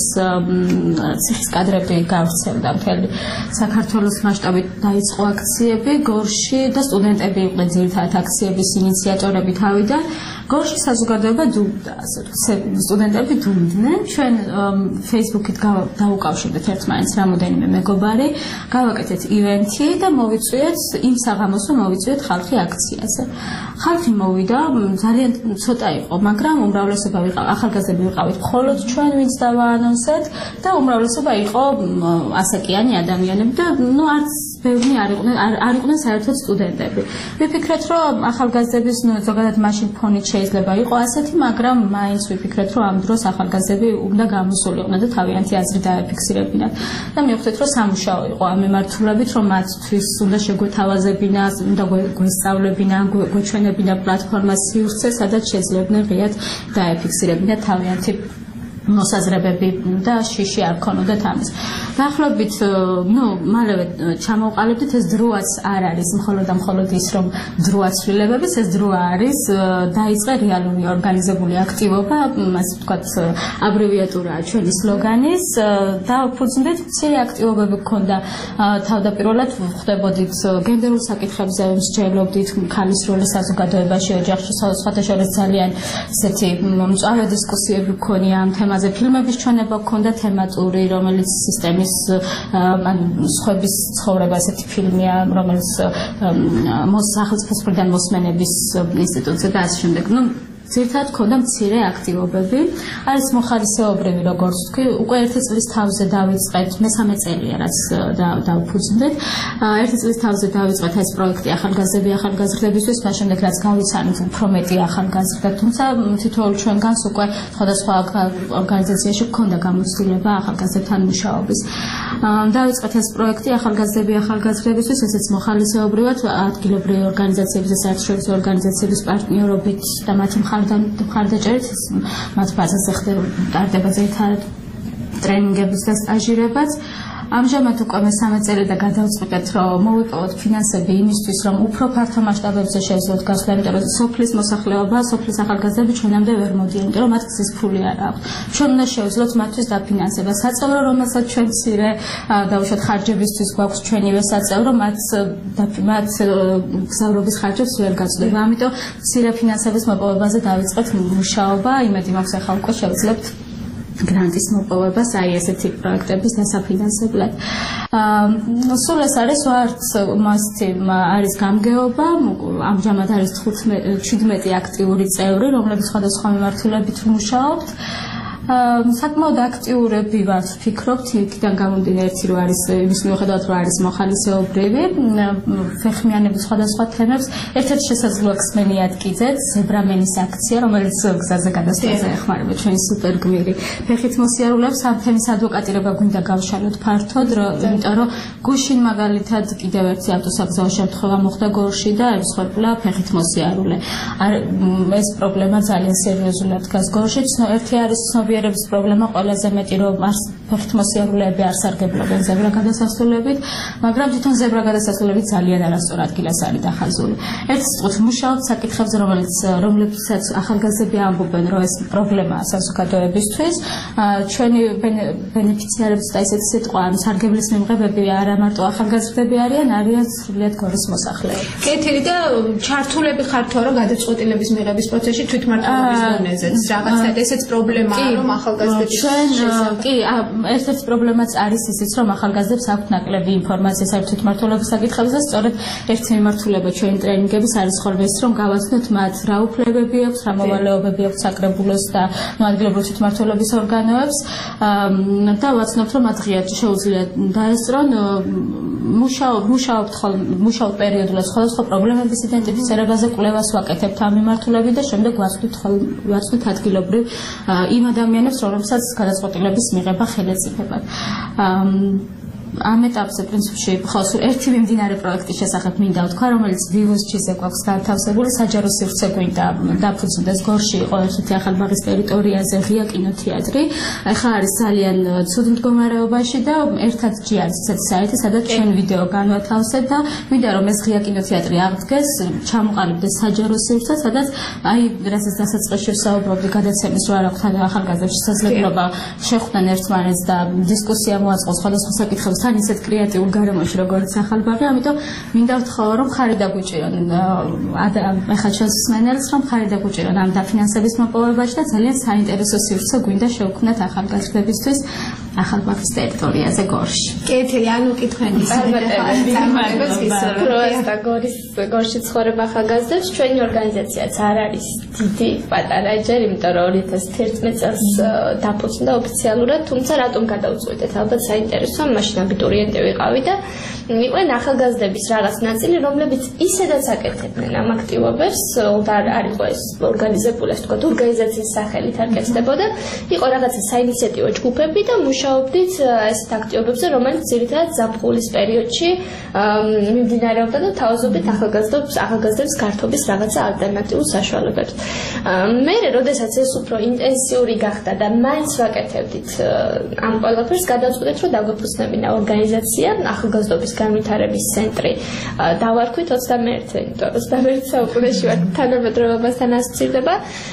ციხის კადრები გავრცელდა მთელი საქართველოს მასშტაბით, დაიწყო აქციები გორში და სტუდენტები იყვნენ ძირითადად აქციების ინიციატორები თავიდან. გორში საზოგადოება დუმდა, ასე ვთქვათ, სტუდენტები დუმდნენ. ჩვენ Facebook-ით დავუკავშირდით ერთმანეთს რამოდენიმე მეგობარი, გავაკეთეთ ივენთი და მოვიწვიეთ იმ საღამოს, რომ მოვიწვიეთ ხალხი აქციაზე. ხალხი მოვიდა, ძალიან ცოტა იყო, მაგრამ უმრავლესობა ვიყავ, ახალგაზრდები ვიყავით მხოლოდ ჩვენ, ვინც დავაანონსეთ და უმრავლესობა იყო ასაკიანი ადამიანები და ნუ არც ბევრი არ იყვნენ, არ იყვნენ საერთოდ სტუდენტები. ვიფიქრეთ, რომ ახალგაზრდების ნუ ზოგადად მაშინ ფონით შეიძლება იყო ასეთი, მაგრამ მაინც ვიფიქრეთ, რომ ამ დროს ახალგაზრდები უნდა გამოსულიყვნენ და თავიანთი აზრი დაეფიქსირებინათ. და მივხვდით, რომ სამუშაო იყო ამ მიმართულებით, რომ მათთვის უნდა შეგვეთავაზებინა, უნდა გვესწავლებინა, გვეჩვენებინა პლატფორმა სივრცე, სადაც შეძლებდნენ ღიად დაეფიქსირებინათ თავიანთი მოსაზრებები და შიში არ ქონოდათ ამის. დაახლოებით, ნუ, მალევე ჩამოვყალიბდით, ეს დროაც არ არის, მხოლოდ და მხოლოდ ის, რომ დროაც ცვლილებების, ეს დრო არის, დაიწყე რეალური ორგანიზებული აქტივობა, ასე ვთქვათ, აბრევიატურაა ჩვენი სლოგანის და ვფუძნდით მცირე აქტივობები გქონდა. თავდაპირველად ვხვდებოდით გენდერულ საკითხებზე, მსჯელობდით ქალის როლი საზოგადოებაში, ოჯახში, სხვათა შორის ძალიან ესეთი მწვავე დისკუსიები გქონია ამ თემაზე. ფილმების ჩვენება გქონდა თემატური, რომელიც სისტემის სხვების ცხოვრება ესეთი ფილმია, რომელიც სახელმწიფოსგან მოსმენების ინსტიტუტზე და ასე შემდეგ. ნუ ძირითადად გქონდა მცირე აქტივობები. არის მოხალისეობრივი, როგორც ვთქვი, უკვე ერთი წლის თავზე დავიწყეთ, მესამე წელია, რაც დავფუძნდით. ერთი წლის თავზე დავიწყეთ ეს პროექტი ახალგაზრდები ახალგაზრდებისთვის, მას შემდეგ რაც გავიცანით უფრო მეტი ახალგაზრდებს, თუმცა თითოეულ ჩვენგანს უკვე სხვადასხვა ორგანიზაციაში გქონდა გამოცდილება ახალგაზრდებთან მუშაობის. დავიწყეთ ეს პროექტი ახალგაზრდები ახალგაზრდებისთვის, ესეც მოხალისეობრივად, ადგილობრივი ორგანიზაციების და საერთაშორისო ორგანიზაციების პარტნიორობით და მათი მხარდაჭერით მათ ბაზაზე ხდება ძირითადად ტრენინგების და სტაჟირებაც. ამჟამად უკვე მესამე წელი და გადავწყვიტეთ, რომ მოვიპოვოთ ფინანსები იმისთვის, რომ უფრო ფართო მასშტაბებზე შევძლოთ გასვლა, იმიტომ რომ სოფლის მოსახლეობა, სოფლის ახალგაზრდები ჩვენამდე ვერ მოდიან, იმიტომ რომ მათ გზის ფული არ აქვს. ჩვენ უნდა შევძლოთ მათთვის დაფინანსება. საწევრო, რომელსაც ჩვენ მცირე დაუშვათ ხარჯებისთვის გვაქვს ჩვენივე საწევრო, მათ მათ გზავრობის ხარჯებს ვერ გაწდება. ამიტომ მცირე ფინანსების მოპოვებაზე დავიწყეთ მუშაობა, იმედი მაქვს ახლა უკვე შევძლებთ გრანტის მოპოვებას აი ესეთი პროექტების დასაფინანსებლად. სულ ეს არის ვართ მასტი არის გამგეობა, ამჟამად არის შვიდმეტი აქტიური წევრი, რომლებიც სხვადასხვა მიმართულებით მუშაობთ. საკმაოდ აქტიურები ვართ, ვფიქრობთ, იქიდან გამომდინარე ერთი რო არის იმის მიუხედავად რომ არის მოხალისეობრივი, ფეხმიანების სხვადასხვა თემებს. ერთ-ერთი შესაძლოა ხსმენი ადგიძეთ ზებრამენის აქცია, რომელიც გზაზე გადასვლაზე ეხმარება ჩვენი სუპერგმირი. ფეხით მოსიარულეებს ამ თემის ადვოკატირება გვინდა გავშალოთ ფართოდ, იმიტომ რომ გუშინ მაგალითად კიდევ ერთი ავტოსაგზაო შემთხვევა მოხდა გორში და ემსხვერპლა ფეხით მოსიარულე. ეს პრობლემა ძალიან სერიოზულად დგას გორში. ერთი არის ცნობიერების პრობლემა, ყველაზე მეტი რომ ფეხით მოსიარულეები არ სარგებლობენ ზებრა გადასასვლელებით, მაგრამ თვითონ ზებრა გადასასვლელები ძალიან არასწორ ადგილას არის დახაზული. ერთ სიტყვით მუშაობთ საკითხებზე, რომელიც რომლებსაც ახალგაზრდები ამბობენ, რომ ეს პრობლემაა საზოგადოებისთვის. ჩვენი ბენეფიციარები და ესეთი სიტყვა, ანუ სარგებლის მიმღებები არა მარტო ახალგაზრდები არიან, არიან სრულიად გორის მოსახლეები. კეთილი და ჩართულები ხართ რომ გადაწყვეტილების მიღების პროცესში თვითმმართველობის დონეზეც რაღაცა ესეც პრობლემაა, რომ ახალგაზრდების ჩვენ კი ერთ-ერთი პრობლემაც არის ისიც, რომ ახალგაზრდებს აქვთ ნაკლები ინფორმაცია საერთოდ მმართველობის საკითხებზე და სწორედ ერთი მიმართულება ჩვენი ტრენინგების არის ხოლმე ის, რომ გავაცნოთ მათ რა უფლებები აქვს, რა მოვალეობები აქვს საკრებულოს და ადგილობრივ თვითმმართველობის ორგანოებს და ვაცნობთ, რომ მათ ღიად შეუძლია დაესწრონ მუშაობ მუშაობთ მუშაობ პერიოდულად სხვადასხვა პრობლემების იდენტიფიცირებაზე კვლევას ვაკეთებთ ამ მიმართულებით და შემდეგ ვაცნობთ ვაცნობთ ადგილობრივ იმ ადამიანებს, რომლებსაც გადაწყვეტილების მიღება ხელეწიფებათ. ამ ეტაპზე პრინციპში ხოს ერთი მიმდინარე პროექტის შესახებ მინდა ვთქვა, რომელიც ვივუსჩიზე გვაქვს განთავსებული, საჯარო სივრცე გვინდა დაფუძნდეს გორში იყო ერთ-ერთი ახალბაღის ტერიტორიაზე ღია კინოთეატრი. ახლა არის ძალიან ცუდ მდგომარეობაში და ერთად ჭი არის ესეთი საიტი, სადაც ჩვენ ვიდეო განვათავსებ და მინდა რომ ეს ღია კინოთეატრი აღდგეს, ჩამოყალიბდეს საჯარო სივრცე, სადაც აი რასაც დასაწყისში ვსაუბრობდი, გადაცემის რო არ აქვს ახალგაზრდებს შესაძლებლობა შეხვდნენ ერთმანეთს და დისკუსია მოაწყოს სხვადასხვა საკითხებზე თან ისეთ კრეატიულ გარემოში როგორც ახალბაღი, ამიტომ მინდა ვთხოვო რომ ხარი დაგვიჭირონ ახლა ჩვენს მსმენელს რომ ხარი დაგვიჭირონ ამ დაფინანსების მოპოვებაში და ძალიან საინტერესო სივრცე გვინდა შევქმნათ ახალგაზრდებისთვის ახალბაღის ტერიტორიაზე გორში. კეთილი, ანუ კითხვები პროექტა გორის გორში ცხოვრება ახალგაზრდებს ჩვენი ორგანიზაციაც არ არის დიდი, პატარა ჯერ, იმიტომ რომ ორი ათას თერთმეტ წელს დაფუძნდა ოფიციალურად, თუმცა რატომ გადავწყვეტეთ? ალბათ საინტერესოა, მაშინ აბიტურიენტი ვიყავი და იყვნენ ახალგაზრდების რაღაც ნაწილი, რომლებიც ისედაც აკეთებდნენ ამ აქტივობებს, და არ იყო ეს ორგანიზებული, ასე ვთქვათ, ორგანიზაციის სახელით არ კეთდებოდა, იყო რაღაცა საინიციატივო ჯგუფები და მუშაობდით ესეთ აქტივობებზე, რომელიც ძირითადად ზაფხულის პერიოდში მიმდინარეობდა და თავაზობით ახალგაზრდებს ახალგაზრდების გართობის რაღაცა ალტერნატიულ საშუალებებს. მერე, როდესაც ეს უფრო ინტენსიური გახდა და მაინც ვაკეთებდით ამ ყველაფერს, გადავწყვეტეთ, რომ დაგვეფუძნებინა ორგანიზაცია, ახალგაზრდობის განვითარების ცენტრი. დავარქვით ოცდამეერთე, იმიტომ ოცდამეერთე საუკუნეში ვართ თანამედროვეობასთან ასოცირდება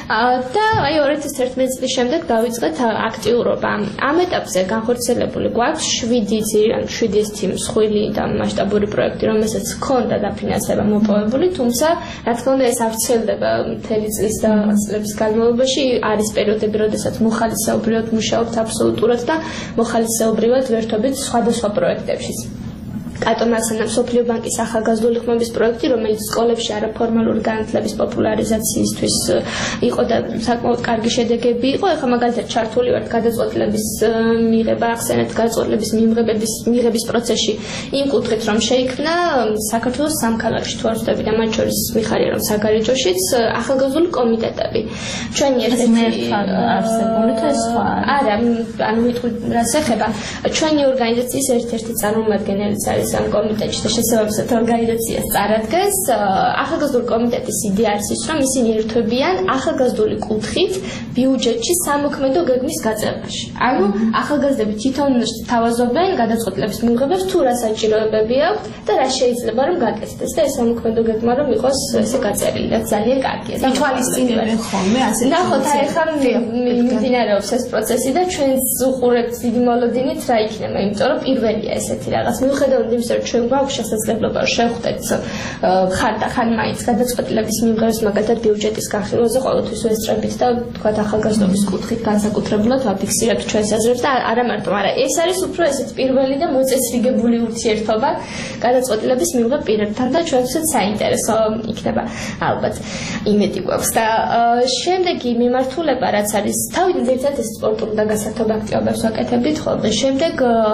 და აი ორი ათას თერთმეტ წლის შემდეგ დავიწყეთ აქტიურობა. ამ ეტაპზე განხორციელებული გვაქვს შვიდი ან შვიდი ეს მსხვილი და მასშტაბური პროექტი, რომელსაც ჰქონდა დაფინანსება მოპოვებული, თუმცა რა თქმა უნდა ეს არ ვრცელდება მთელი წლის და წლების განმავლობაში. არის პერიოდები, როდესაც მოხალისეობრივად მუშაობთ აბსოლუტურად და მოხალისეობრივად ვერთობით სხვადასხვა პროექტებში. კატო მასანა მსოფლიო ბანკის ახალგაზრდული ხმების პროექტი, რომელიც სკოლებში არაფორმალური განათლების პოპულარიზაციისთვის იყო და საკმაოდ კარგი შედეგები იყო. ეხლა მაგალითად ჩართული ვართ გადაწყვეტილების მიღება, ახსენეთ გადაწყვეტილების მიღების მიღების პროცესში იმ კუთხით, რომ შეიქმნა საქართველოს სამ ქალაქში თუ არ ვწდები და მათ შორის მიხარია რომ საგარეჯოშიც ახალგაზრდული კომიტეტები. ჩვენი ერთ-ერთი არსებული და სხვა არა, ანუ ვიტყვი რას ეხება, ჩვენი ორგანიზაციის ერთ-ერთი წარმომადგენელიც არის ამ კომიტეტში და შესაბამისად ორგანიზაციას წარადგენს. ახალგაზრდული კომიტეტის იდეა არის ის, რომ ისინი ერთვებიან ახალგაზრდული კუთხით ბიუჯეტში სამოქმედო გეგმის გაწევაში. ანუ ახალგაზრდები თვითონ თავაზობენ გადაწყვეტილების მიღებას, თუ რა საჭიროებები აქვთ და რა შეიძლება რომ გაკეთდეს და ეს სამოქმედო გეგმა რომ იყოს ესე გაწერილი და ძალიან კარგია. და თვალისწინებენ ხოლმე ასე. ნახოთ, აი ახლა მიმდინარეობს ეს პროცესი და ჩვენს უყურებთ დიდი მოლოდინით რა იქნება, იმიტომ რომ პირველია ესეთი რაღაც. მიუხედავად იმისა, რომ ჩვენ გვაქვს შესაძლებლობა შევხვდეთ ხან და ხან მაინც გადაწყვეტილების მიღებას, მაგალითად ბიუჯეტის განხილვაზე ყოველთვის ვესწრებით და თქვათ ახალგაზრდობის კუთხით განსაკუთრებულად ვაფიქსირებთ ჩვენს აზრებს და არა მარტო, მაგრამ ეს არის უფრო ესეთ პირველი და მოწესრიგებული ურთიერთობა გადაწყვეტილების მიღება პირებთან და ჩვენთვისაც საინტერესო იქნება ალბათ. იმედი გვაქვს და შემდეგი მიმართულება რაც არის, თავიდან ძირითადად ეს სპორტული და გასართობ აქტივობებს ვაკეთებდით ხოლმე. შემდეგ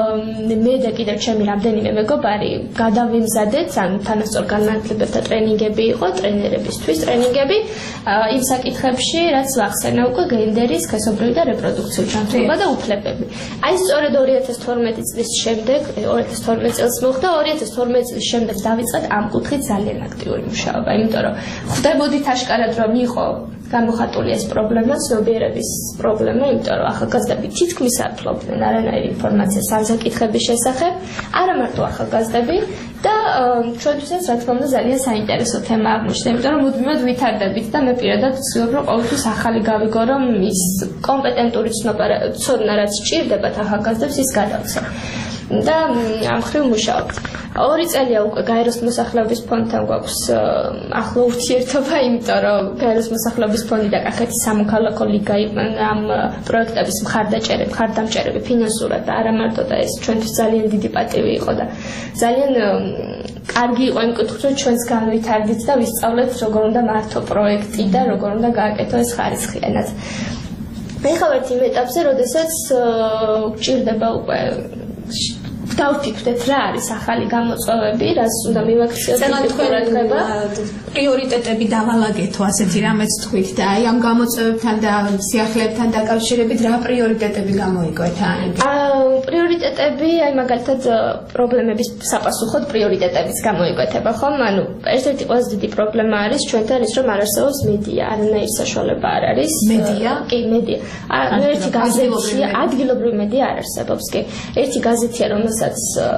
მე და კიდევ ჩემი რამდენიმე მეგობარი გადავიმზადეთ, ანუ თანასწორ განმანათლებელთა ტრენინგები იყო, ტრენერებისთვის ტრენინგები იმ საკითხებში, რაც ვახსენე უკვე გენდერის, სქესობრივი და რეპროდუქციული ჯანმრთელობა და უფლებები. აი სწორედ ორი ათას თორმეტი წლის შემდეგ, ორი ათას თორმეტ წელს მოხდა, ორი ათას თორმეტ წლის შემდეგ დავიწყეთ ამ კუთხით ძალიან აქტიური მუშაობა, იმიტომ რომ ხვდებოდით აშკარად რომ იყო გამოხატული ეს პრობლემა, ცნობიერების პრობლემა, იმიტომ რომ ახალგაზრდები თითქმის არ ფლობდნენ არანაირ ინფორმაციას ამ საკითხების შესახებ, არა მარტო ახალგაზრდები და ჩვენთვისაც რა თქმა უნდა ძალიან საინტერესო თემა აღმოჩნდა, იმიტომ რომ მუდმივად ვითარდებით და მე პირადად ვცდილობ რომ ყოველთვის ახალი გავიგო, რომ ის კომპეტენტური ცნობა რაც სჭირდებათ ახალგაზრდებს ის გადავცე. და ამ მხრივ მუშაობთ. ორი წელია უკვე გაეროს მოსახლეობის ფონდთან გვაქვს ახლო ურთიერთობა, იმიტომ რომ გაეროს მოსახლეობის ფონდი და კახეთის სამოქალაქო ლიგა იყვნენ ამ პროექტების მხარდაჭერები, მხარდამჭერები ფინანსურად და არა მარტო და ეს ჩვენთვის ძალიან დიდი პატივი იყო და ძალიან კარგი იყო იმ კუთხით, რომ ჩვენს განვითარდით და ვისწავლეთ როგორ უნდა მართო პროექტი და როგორ უნდა გააკეთო ეს ხარისხიანად. მეხავართ იმ ეტაპზე, როდესაც გჭირდება უკვე დავფიქრდეთ რა არის ახალი გამოწვევები, რაც უნდა მივაქციოთ ყურადღება. პრიორიტეტები დავალაგეთო, ასეთი რამეც თქვით და აი ამ გამოწვევებთან და სიახლეებთან დაკავშირებით რა პრიორიტეტები გამოიკვეთ? პრიორიტეტები, აი მაგალითად პრობლემების საპასუხოდ პრიორიტეტებიც გამოიკვეთება, ხომ? ანუ ერთ-ერთი ყველაზე დიდი პრობლემა არის ჩვენთან ის, რომ არ არსებობს მედია, არანაირი საშუალება არ არის. მედია? კი, მედია. ანუ ერთი გაზეთია, ადგილობრივი მედია არ არსებობს, კი. ერთი გაზეთია, რომელსაც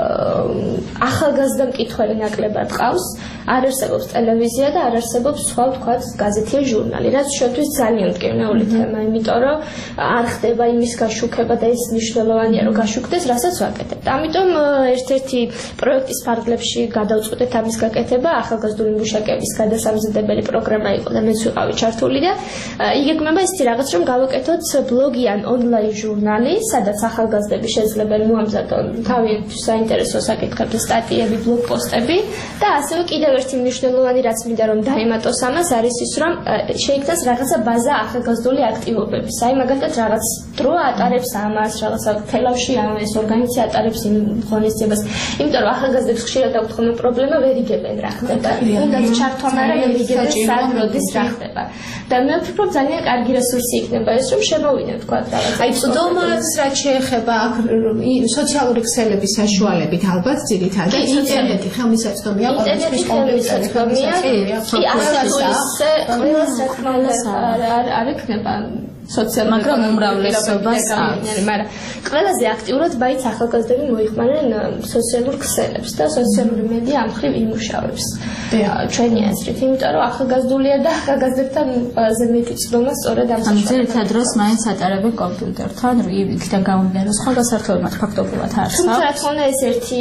ახალგაზრდა მკითხველი ნაკლებად ყავს, არ არსებობს ტელევიზია და არ არსებობს სხვა ვთქვათ გაზეთი ან ჟურნალი, რაც ჩვენთვის ძალიან მტკივნეული თემა, იმიტომ რომ არ ხდება იმის გაშუქება და ეს მნიშვნელოვანია რომ გაშუქდეს, რასაც ვაკეთებთ. ამიტომ ერთ-ერთი პროექტის ფარგლებში გადავწყვეტეთ ამის გაკეთება, ახალგაზრდული მუშაკების გადასამზადებელი პროგრამა იყო და მეც ვიყავი ჩართული და იგეგმება ისეთი რაღაც, რომ გავაკეთოთ ბლოგი ან ონლაინ ჟურნალი, სადაც ახალგაზრდები შეძლებენ მოამზადონ თავიანთი საინტერესო საკითხებზე სტატიები, ბლოგპოსტები და ასევე კიდევ ერთი მნიშვნელოვანი რაც მინდა რომ დაემატოს ამას არის ის რომ შეიქმნას რაღაცა ბაზა ახალგაზრდული აქტივობების. აი მაგალითად რაღაც დრო ატარებს ამას, რაღაცა თელავში ამას ორგანიზაცია ატარებს იმ ღონისძიებას. იმიტომ რომ ახალგაზრდებს ხშირად აქვთ ხოლმე პრობლემა ვერ იგებენ რა ხდება. უნდათ ჩართვამ არა ვერ იგებენ სად როდის რა ხდება. და მე ვფიქრობ ძალიან კარგი რესურსი იქნება ეს რომ შემოვიდნენ თქვა რაღაც. აი წვდომას რაც შეეხება სოციალური ქსელების საშუალებით ალბათ ძირითადად ინტერნეტი ხელმისაწვდომია ყოველთვის ხელმისაწვდომია კი ასე ყველა საქმეას არ ექნება სოციალურ მაგრამ უმრავლესობას მაგრამ ყველაზე აქტიურად ბაიც ახალგაზრდები მოიხმარენ სოციალურ ქსელებს და სოციალური მედია ამ მხრივ იმუშავებს ჩვენი აზრით იმიტომ რომ ახალგაზრდულია და ახალგაზრდებთან ყველაზე მეტი ცდომა სწორედ ამ ძირითადად დროს მაინც ატარებენ კომპიუტერთან იქიდან გამომდინარე რომ სხვა გასართობები მათ ფაქტობრივად არსებობს თუმცა რა თქმა უნდა ეს ერთი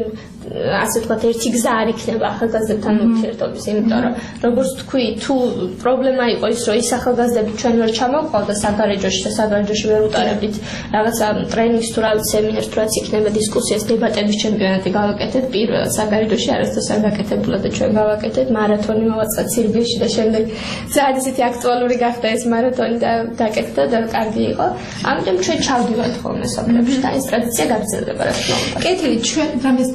ასე ვთქვათ ერთი გზა არ იქნება ახალგაზრდებთან ურთიერთობის იმიტომ რომ როგორც თქვი თუ პრობლემა იყო ის რომ ის ახალგაზრდები ჩვენ ვერ ჩამოვყავდა საგარეჯოში და საგარეჯოში ვერ უტარებდით რაღაცა ტრენინგს თუ რაღაც სემინარს თუ რაც იქნება დისკუსიას დებატების ჩემპიონატი გავაკეთეთ პირველად საგარეჯოში არასდროს არ გაკეთებულა და ჩვენ გავაკეთეთ მარათონი მოვაწყდა ცირბილში და შემდეგ ძალიან ისეთი აქტუალური გახდა ეს მარათონი და დაკეთდა და კარგი იყო ამიტომ ჩვენ ჩავდივართ ხოლმე სოფლებში და ეს ტრადიცია გაგრძელდება რა თქმა უნდა კეთილი ჩვენ რამეს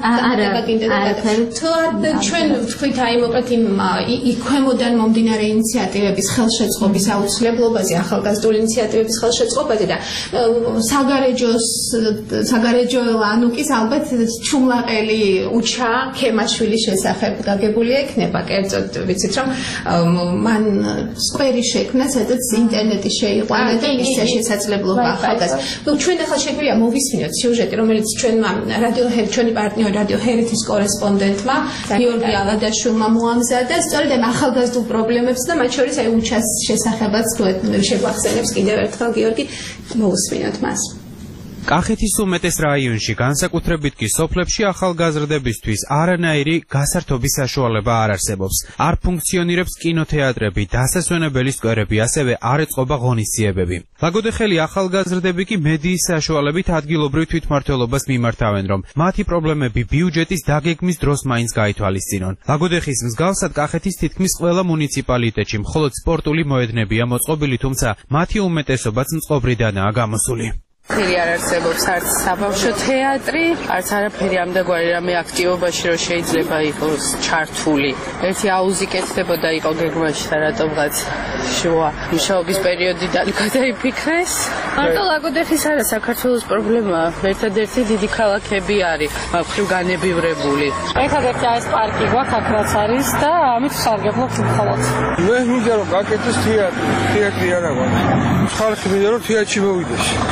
თუ არ ჩვენ ვთქვით აი მოკლედ იმ ქვემოდან მომდინარე ინიციატივების ხელშეწყობის აუცილებლობაზე ახალგაზრდული ინიციატივების ხელშეწყობაზე და საგარეჯოს საგარეჯო ანუკის ალბათ ჩუმლაყელი უჩა ქემაშვილის შესახებ გაგებული ექნება კერძოდ ვიცით რომ მან სკვერი შექმნა სადაც ინტერნეტი შეიყვანა და მისცა შესაძლებლობა ახალგაზრდებს ჩვენ ახლა შეგვიძლია მოვისმინოთ სიუჟეტი რომელიც ჩვენმა რადიო ჰერი ჩვენი პარტნიორი რადიო ჰერეთის კორესპონდენტმა გიორგი ალადაშვილმა მოამზადა სწორედ ამ ახალგაზრდულ პრობლემებს და მათ შორის აი უჩას შესახებაც შეგვახსენებს კიდევ ერთხელ გიორგი მოусმინოთ მას კახეთის უმეტეს რაიონში, განსაკუთრებით კი სოფლებში ახალგაზრდებისთვის არანაირი გასართობის საშუალება არ არსებობს. არ ფუნქციონირებს კინოთეატრები, დასასვენებელი სკვერები, ასევე არ ეწყობა ღონისძიებები. ლაგოდეხელი ახალგაზრდები კი მედიის საშუალებით ადგილობრივ თვითმმართველობას მიმართავენ, რომ მათი პრობლემები ბიუჯეტის დაგეგმის დროს მაინც გაითვალისწინონ. ლაგოდეხის მსგავსად კახეთის თითქმის ყველა მუნიციპალიტეტში მხოლოდ სპორტული მოედნებია მოწყობილი, თუმცა მათი უმეტესობაც მწყობრიდანაა გამოსული. ფერი არ არსებობს არც საბავშვო თეატრი, არც არაფერი ამდაგვარი რამე აქტივობაში რომ შეიძლება იყოს ჩართული. ერთი აუზი კეთდებოდა იყო გეგმაში და რატომღაც შუა მუშაობის პერიოდი დაიფიქრეს. მარტო ლაგოდეხის არა საქართველოს პრობლემაა. ერთადერთი დიდი ქალაქები არის მხრივ განებივრებული. ერთადერთი ეს პარკი გვაქვს აქ რაც არის და ამით სარგებლობთ მხოლოდ. მე მინდა რომ გაკეთოს თეატრი, თეატრი არა გვაქვს. ხალხი მინდა რომ თეატრში მოვიდეს. სხვა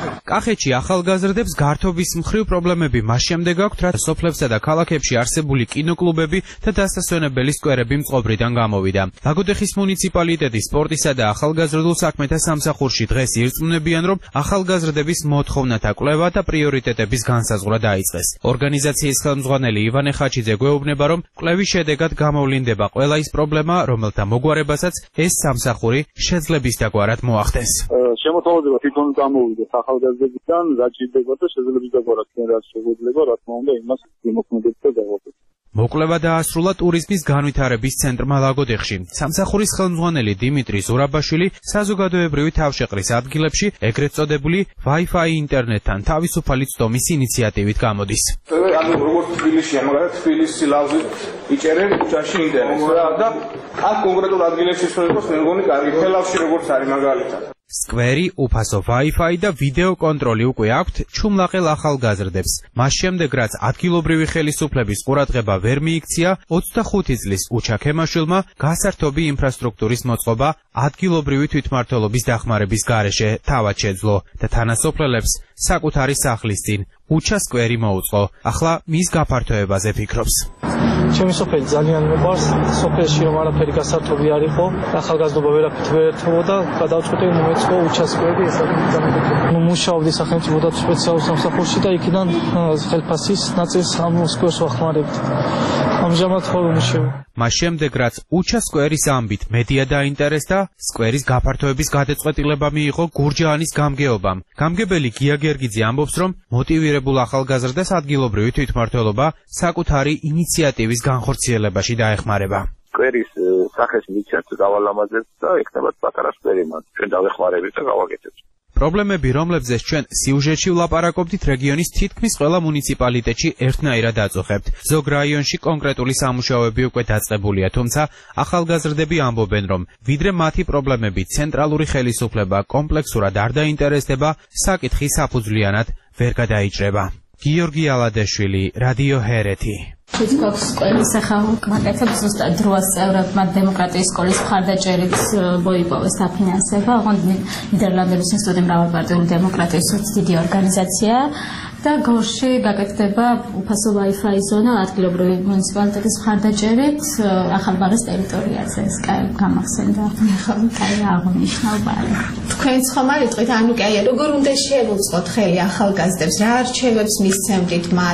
კახეთში ახალგაზრდებს გართობის მხრივ პრობლემები მას შემდეგ აქვთ, რაც სოფლებსა და ქალაქებში არსებული კინოკლუბები და დასასვენებელი სკვერები მწყობრიდან გამოვიდა. ლაგოდეხის მუნიციპალიტეტის სპორტისა და ახალგაზრდულ საქმეთა სამსახურში დღეს ირწმუნებიან, რომ ახალგაზრდების მოთხოვნათა კვლევა და პრიორიტეტების განსაზღვრა დაიწყეს. ორგანიზაციის ხელმძღვანელი ივანე ხაჩიძე გვეუბნება, რომ კვლევის შედეგად გამოვლინდება ყველა ის პრობლემა, რომელთა მოგვარებასაც ეს სამსახური შეძლების დაგვარად მოახდენს. შემოთავაზება თვითონ გამოვიდა ახალგაზრდებიდან, რაც შეიძლება და შეძლების დაგვარად რაც შეგვიძლია, რა თქმა უნდა, იმას იმოქმედებს და დავაკვირდით. მოკვლევა დაასრულა ტურიზმის განვითარების ცენტრმა ლაგოდეხში. სამსახურის ხელმძღვანელი დიმიტრი ზურაბაშვილი საზოგადოებრივი თავშეყრის ადგილებში ეგრეთ წოდებული Wi-Fi ინტერნეტთან თავისუფალი ცდომის ინიციატივით გამოდის. ანუ როგორც თბილისშია, მაგალითად თბილისში ლავზი იჭერენ ქუჩაში ინტერნეტს და აქ კონკრეტულ ადგილებში სწორედ მე მგონი კარგი ხელავში როგორც არის მაგალითად. სკვერი, უფასო Wi-Fi და ვიდეო კონტროლი უკვე აქვთ ჩუმლაყელ ახალგაზრდებს. მას შემდეგ, რაც ადგილობრივი ხელისუფლების ყურადღება ვერ მიიქცია, ოცდახუთი წლის უჩა ქემაშვილმა გასართობი ინფრასტრუქტურის მოწყობა ადგილობრივი თვითმმართველობის დახმარების გარეშე თავად შეძლო და თანასოფლელებს საკუთარი სახლის წინ უჩა სკვერი მოუწყო. ახლა მის გაფართოებაზე ფიქრობს. ჩემი სოფელი ძალიან მეყვარს, სოფელში რომ არაფერი გასართობი არ იყო, ახალგაზრდობა ვერაფრით ვერ ერთვოდა, გადავწყვიტე მომეწყო უჩასკვერი, ეს არის დამოკიდებული. ნუ მუშაობდი სახელმწიფო სპეციალურ სამსახურში და იქიდან ხელფასის ნაწილს ამ სკვერს ვახმარებდი. ამჟამად ხოლმე მუშაობ. მას შემდეგ, რაც უჩა სკვერის ამბით მედია დაინტერესდა, სკვერის გაფართოების გადაწყვეტილება მიიღო გურჯაანის გამგეობამ. გამგებელი გია გერგიძე ამბობს, რომ მოტივირებულ ახალგაზრდას ადგილობრივი თვითმმართველობა საკუთარი ინიციატივის განხორციელებაში დაეხმარება. სკვერის სახეს მიცემთ გავალამაზებთ და იქნება პატარა სკვერი მათ. ჩვენ დავეხმარებით და გავაკეთებთ. პრობლემები, რომლებზეც ჩვენ სიუჟეტში ვლაპარაკობდით, რეგიონის თითქმის ყველა მუნიციპალიტეტში ერთნაირად აწუხებთ. ზოგ რაიონში კონკრეტული სამუშაოები უკვე დაწყებულია, თუმცა ახალგაზრდები ამბობენ, რომ ვიდრე მათი პრობლემები ცენტრალური ხელისუფლება კომპლექსურად არ დაინტერესდება, საკითხი საფუძვლიანად ვერ გადაიჭრება. გიორგი ალადეშვილი, რადიო ჰერეთი. It's got squares ახალ მაკეთებს ზუსტად დროას წევრებმა დემოკრატიის სკოლის მხარდაჭერით მოიპოვეს დაფინანსება. ოღონდ ნიდერლანდების ინსტიტუტი მრავალპარტიული დემოკრატიის დიდი ორგანიზაციაა და გორში გაკეთდება უფასო Wi-Fi ზონა ადგილობრივი მუნიციპალიტეტის მხარდაჭერით ახალბაღის ტერიტორიაზე. ეს კაი გამახსენდა. ახლა კაი აღნიშნავ ბარი. თქვენც ხომ არ იტყვით, ანუ კაი, როგორ უნდა შევუწყოთ ხელი ახალგაზრდებს, რა არჩევებს მისცემთ მათ,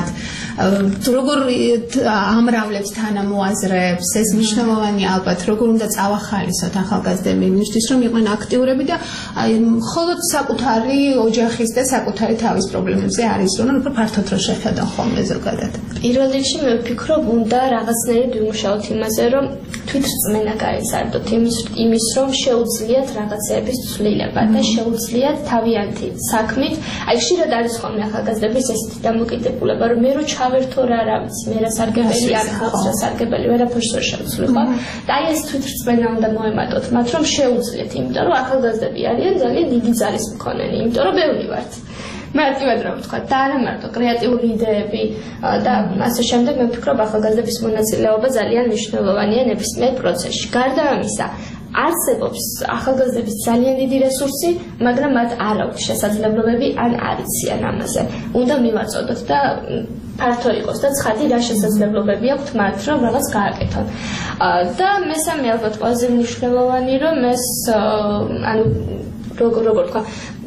როგორ ამრავლებს თანამოაზრეებს, ეს მნიშვნელოვანი ალბათ, როგორ უნდა წავახალისოთ ახალგაზრდები იმისთვის, რომ იყვნენ აქტიურები და მხოლოდ საკუთარი ოჯახის და საკუთარი თავის პრობლემებზე არ იზრუნონ, უფრო ფართოდ რო შეხედონ ხოლმე ზოგადად. პირველ რიგში მე ვფიქრობ, უნდა რაღაცნაირად ვიმუშაოთ იმაზე, რომ თვითრწმენა გაიზარდოთ იმის, რომ შეუძლიათ რაღაცეების ცვლილება და შეუძლიათ თავიანთი საქმით. აი ხშირად არის ხოლმე ახალგაზრდების ესეთი დამოკიდებულება, რომ მე რო ჩავერთო რა რა ვიცი, მე რა სარგებელი არ ხავს, რა სარგებელი ვერაფერს ვერ შევცვლი, ხო? და აი ეს თვითრწმენა უნდა მოემატოთ მათ, რომ შეუძლიათ, იმიტომ რომ ახალგაზრდები არიან ძალიან დიდი ძალის მქონენი, იმიტომ რომ ბევრი ვართ. მარტივად რომ ვთქვა, და არა მარტო კრეატიული იდეები და ასე შემდეგ, მე ვფიქრობ, ახალგაზრდების მონაწილეობა ძალიან მნიშვნელოვანია ნებისმიერ პროცესში. გარდა ამისა, არსებობს ახალგაზრდების ძალიან დიდი რესურსი, მაგრამ მათ არ აქვთ შესაძლებლობები ან არ იციან ამაზე. უნდა მივაწოდოთ და ფართო იყოს და ცხადი რა შესაძლებლობები აქვთ მათ, რომ რაღაც გააკეთონ. და მესამე ალბათ ყველაზე მნიშვნელოვანი, რომ ეს ანუ როგორ როგორ თქვა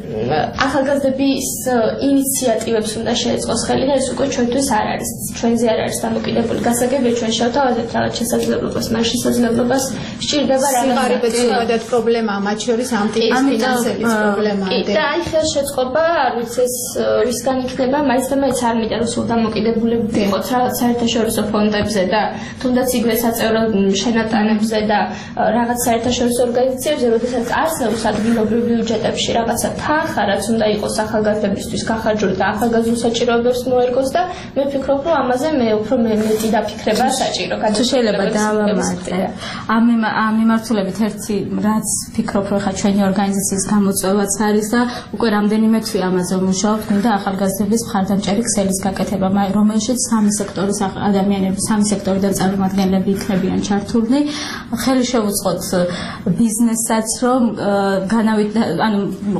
ახალგაზრდების ინიციატივებს უნდა შეეწყოს ხელი და ეს უკვე ჩვენთვის არ არის, ჩვენზე არ არის დამოკიდებული. გასაგებია ჩვენ შევთავაზებთ რაღაც შესაძლებლობას, მას შესაძლებლობას სჭირდება სიღარიბეც ზოგადად პრობლემაა, მათ შორის ამ ტიპის ფინანსების პრობლემაა. და აი ხელშეწყობა, არ ვიცი ეს ვისგან იქნება, მაინც და მაინც არ მინდა რომ სულ დამოკიდებულები ვიყოთ რაღაც საერთაშორისო ფონდებზე და თუნდაც იგივე საწევრო შენატანებზე და რაღაც საერთაშორისო ორგანიზაციებზე, როდესაც არსებობს ადგილობრივ ბიუჯეტებში რაღაცა ხა რაც უნდა იყოს ახალგაზრდებისთვის გახარჯული და ახალგაზრდულ საჭიროებებს მოერგოს და მე ვფიქრობ, რომ ამაზე მე უფრო მეტი დაფიქრება საჭირო. თუ შეიძლება დავამატე. ამ ამ მიმართულებით ერთი რაც ვფიქრობ, რომ ხა ჩვენი ორგანიზაციის გამოწვევაც არის და უკვე რამდენიმე თვე ამაზე ვმუშაობთ, მინდა ახალგაზრდების მხარდამჭერი ქსელის გაკეთება, რომელშიც სამი სექტორის ადამიანები, სამი სექტორიდან წარმომადგენლები იქნებიან ჩართულნი. ხელი შევუწყოთ ბიზნესაც, რომ განავით ანუ ყველა ადამიანი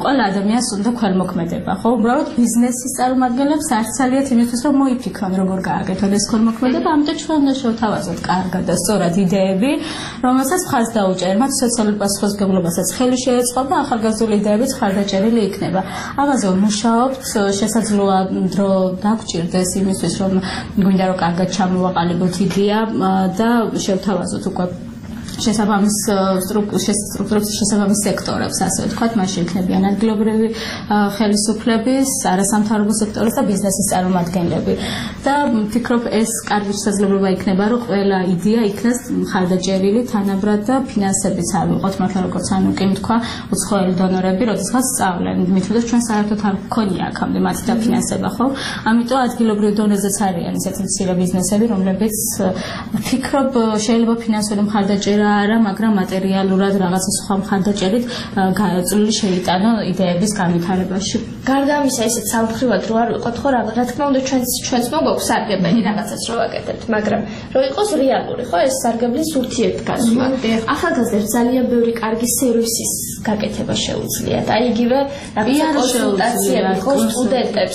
ადამიანს უნდა ქველმოქმედება, ხო? უბრალოდ ბიზნესის წარმომადგენლებს არ ძალიათ იმისთვის, რომ მოიფიქრონ, როგორ გააკეთონ ეს ქველმოქმედება, ამიტომ ჩვენ უნდა შევთავაზოთ კარგად და სწორად იდეები, რომელსაც მხარს დაუჭერთ, მათ სოციალურ პასუხისმგებლობასაც ხელი შეეწყო და ახალგაზრდული იდეებიც ხარდაჭერილი იქნება. ამაზე ვმუშაობთ, შესაძლოა დრო დაგჭირდეს იმისთვის, რომ გვინდა რომ კარგად ჩამოვაყალიბოთ იდეა და შევთავაზოთ უკვე შესაბამის სტრუქტურებს, შესაბამის სექტორებს, ასე ვთქვათ, მაშინ იქნებიან ადგილობრივი ხელისუფლების, არასამთავრობო სექტორის და ბიზნესის წარმომადგენლები. და ვფიქრობ, ეს კარგი შესაძლებლობა იქნება, რომ ყველა იდეა იქნას მხარდაჭერილი, თანაბრად და ფინანსებიც არ ვიყოთ, მართლა როგორც ანუ კი თქვა, უცხოელი დონორები, როდესაც სწავლენ, მithumდეს ჩვენ საერთოდ არ გქონია აქამდე მათი დაფინანსება, ხო? ამიტომ ადგილობრივ დონეზეც არიან ისეთი მცირე ბიზნესები, რომლებიც ვფიქრობ, შეიძლება ფინანსური მხარდაჭერა არა, მაგრამ მატერიალურად რაღაცა სხვა მხარდაჭერით წვლილი შეიტანო იდეების განვითარებაში. გარდა ამისა, ისეთ სამხრივად რო არ ვიყოთ, ხო, რა თქმა უნდა, ჩვენც ჩვენც მოგაქვს სარგებელი რაღაცას რო ვაკეთებთ, მაგრამ რო იყოს რეალური, ხო, ეს სარგებლის ურთიერთგასვლა. ახალგაზრდებს ძალიან ბევრი კარგი სერვისის გაკეთება შეუძლიათ. აი იგივე რაღაცა კონსულტაციები, ხო, სტუდენტებს,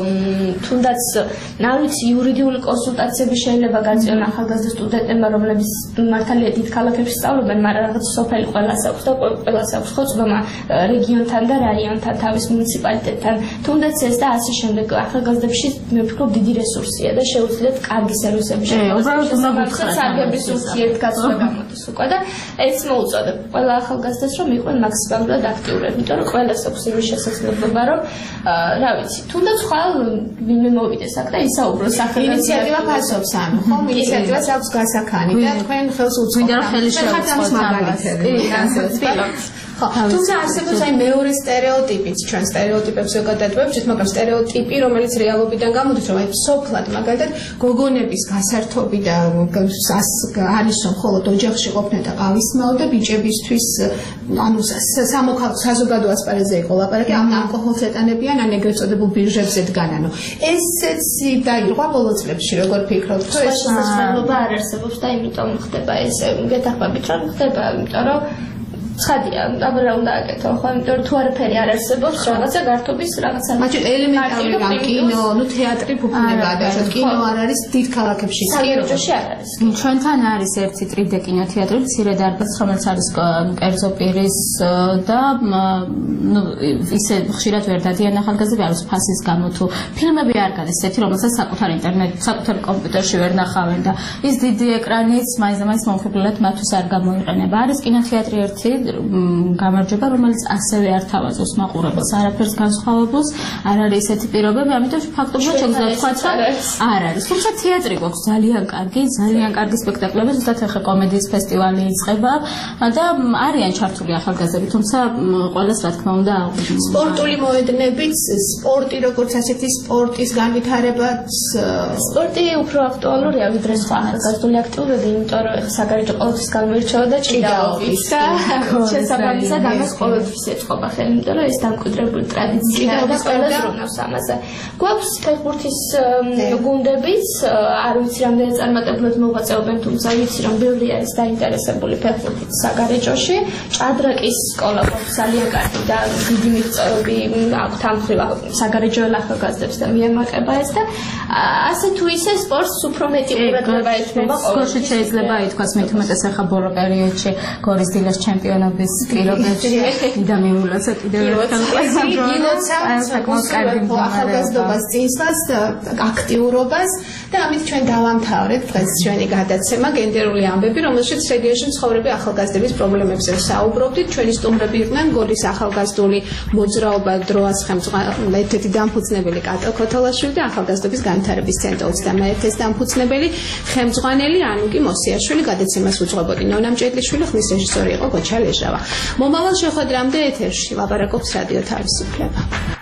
თუნდაც არ ვიცი, იურიდიული კონსულტაციები შეიძლება გაწიონ ახალგაზრდა სტუდენტებმა, რომლებიც მართალია დიდ ქალაქებში სწავლობენ, მაგრამ რაღაც სოფელი ყველას აქვს და ყველას აქვს ხო წვდომა რეგიონთან და რაიონთან, თავის მუნიციპალიტეტთან, თუნდაც ეს და ასე შემდეგ. ახალგაზრდებში მე ვფიქრობ დიდი რესურსია და შეუძლიათ კარგი სერვისები შეგვიძლია სარგებლის ურთიერთგასვლა გამოდის უკვე და ეს მოუწოდებ ყველა ახალგაზრდას რომ იყვნენ მაქსიმალურად აქტიურები, იმიტომ რომ ყველას აქვს იმის შესაძლებლობა, რომ რა ვიცი, თუნდაც ხვალ ვინმე მოვიდეს აქ და ისაუბროს ახალგაზრდებს. ინიციატივა ფასობს ამ, ხო? ინიციატივას აქვს გასაქანი და თქვენ ხელს უწყობთ. ხელი შეუწყოთ მაგალითები. ხო, თუმცა არსებობს აი მეორე სტერეოტიპიც, ჩვენ სტერეოტიპებს ვეკადატვებთ, მაგრამ სტერეოტიპი, რომელიც რეალობიდან გამოდის, რომ აი სოფლად მაგალითად გოგონების გასართობი და არის რომ მხოლოდ ოჯახში ყოფნა და ყავისმაო და ბიჭებისთვის ანუ სამოქალაქო საზოგადო ასპარეზზე იყო ლაპარაკი, ამ ალკოჰოლს ეტანებიან, ან ეგრეთ წოდებულ ბირჟებზე დგან, ანუ ესეც დაირღვა ბოლო წლებში, როგორ ფიქრობთ, ეს შესაძლებლობა არ არსებობს და იმიტომ ხდება ეს, გეთახმებით რომ ხდება, იმიტომ რომ ცხადია, აბა უნდა აკეთო, ხო, იმიტომ რომ თუ არაფერი არ არსებობს, რაღაცა გართობის რაღაცა. მაგრამ ელემენტარული რამ კინო, ნუ თეატრი ფუფუნებაა და კინო არ არის დიდ ქალაქებში, საგეროჯოში არ არის. ჩვენთან არის ერთი ტრიდე კინოთეატრი, მცირე დარბაზი, რომელიც არის კერძო პირის და ნუ ისე ხშირად ვერ დადიან ახალგაზრდები, არის ფასის გამო თუ ფილმები არ გადის ესეთი, რომელსაც საკუთარ ინტერნეტ, საკუთარ კომპიუტერში ვერ ნახავენ და ის დიდი ეკრანიც მაინც-მაინც მომხიბლად მათთვის არ გამოიყენება. არის კინოთეატრი ერთი გამარჯვება, რომელიც ასევე არ თავაზობს მაყურებელს, არაფერს განსხვავებულს, არ არის ესეთი პირობები, ამიტომ ფაქტობრივად შეგვიძლია ვთქვათ, რომ არ არის. თუმცა თეატრი გვაქვს ძალიან კარგი, ძალიან კარგი სპექტაკლები, ზუსტად ახლა კომედიის ფესტივალი იწყება და არიან ჩართული ახალგაზრდები, თუმცა ყველას რა თქმა უნდა აუღებთ. სპორტული მოედნებით, სპორტი როგორც ასეთი სპორტის განვითარებაც, სპორტი უფრო აქტუალურია ვიდრე სხვა ახალგაზრდული აქტივობები, იმიტომ რომ ახლა საგარეჯო ყოველთვის გამოირჩევა და ჭიდაობით და შესაბამისად ამას ყოველთვის ეწყობა ხელი, იმიტომ რომ ეს დამკვიდრებული ტრადიციაა და ყველა ზრუნავს ამაზე. გვაქვს ფეხბურთის გუნდებიც, არ ვიცი რამდენი წარმატებულად მოღვაწეობენ, თუმცა ვიცი რომ ბევრი არის დაინტერესებული ფეხბურთით საგარეჯოში. ჭადრაკის სკოლა გვაქვს ძალიან კარგი და დიდი მიღწევები აქვთ ამ მხრივ საგარეჯოელ ახალგაზრდებს და მიემატება ეს და ასე თუ ისე სპორტს უფრო მეტი ყურადღება ეთმობა ყოველთვის. შეიძლება ითქვას მით უმეტეს ახლა ბოლო პერიოდში გორის დილას ჩემპიონობის პირობებში და მიულაცა კიდევ ერთხელ ახალგაზრდობას წინსვლას აქტიურობას და ამით ჩვენ დავამთავრეთ დღეს ჩვენი გადაცემა გენდერული ამბები, რომელშიც რეგიონში მცხოვრები ახალგაზრდების პრობლემებზე საუბრობდით. ჩვენი სტუმრები იყვნენ გორის ახალგაზრდული მოძრაობა დროას ხელმძღვანელი ერთ-ერთი დამფუძნებელი კატო ქოთოლაშვილი და ახალგაზრდობის განვითარების ცენტრი ოცდამეერთეს დამფუძნებელი ხელმძღვანელი ანუკი მოსიაშვილი. გადაცემას უძღვებოდი ნონა მჭედლიშვილი, ხმის რეჟისორი იყო გოჩა ლეჟავა. მომავალ შეხვედრამდე ეთერში ლაპარაკობს რადიო თავისუფლება.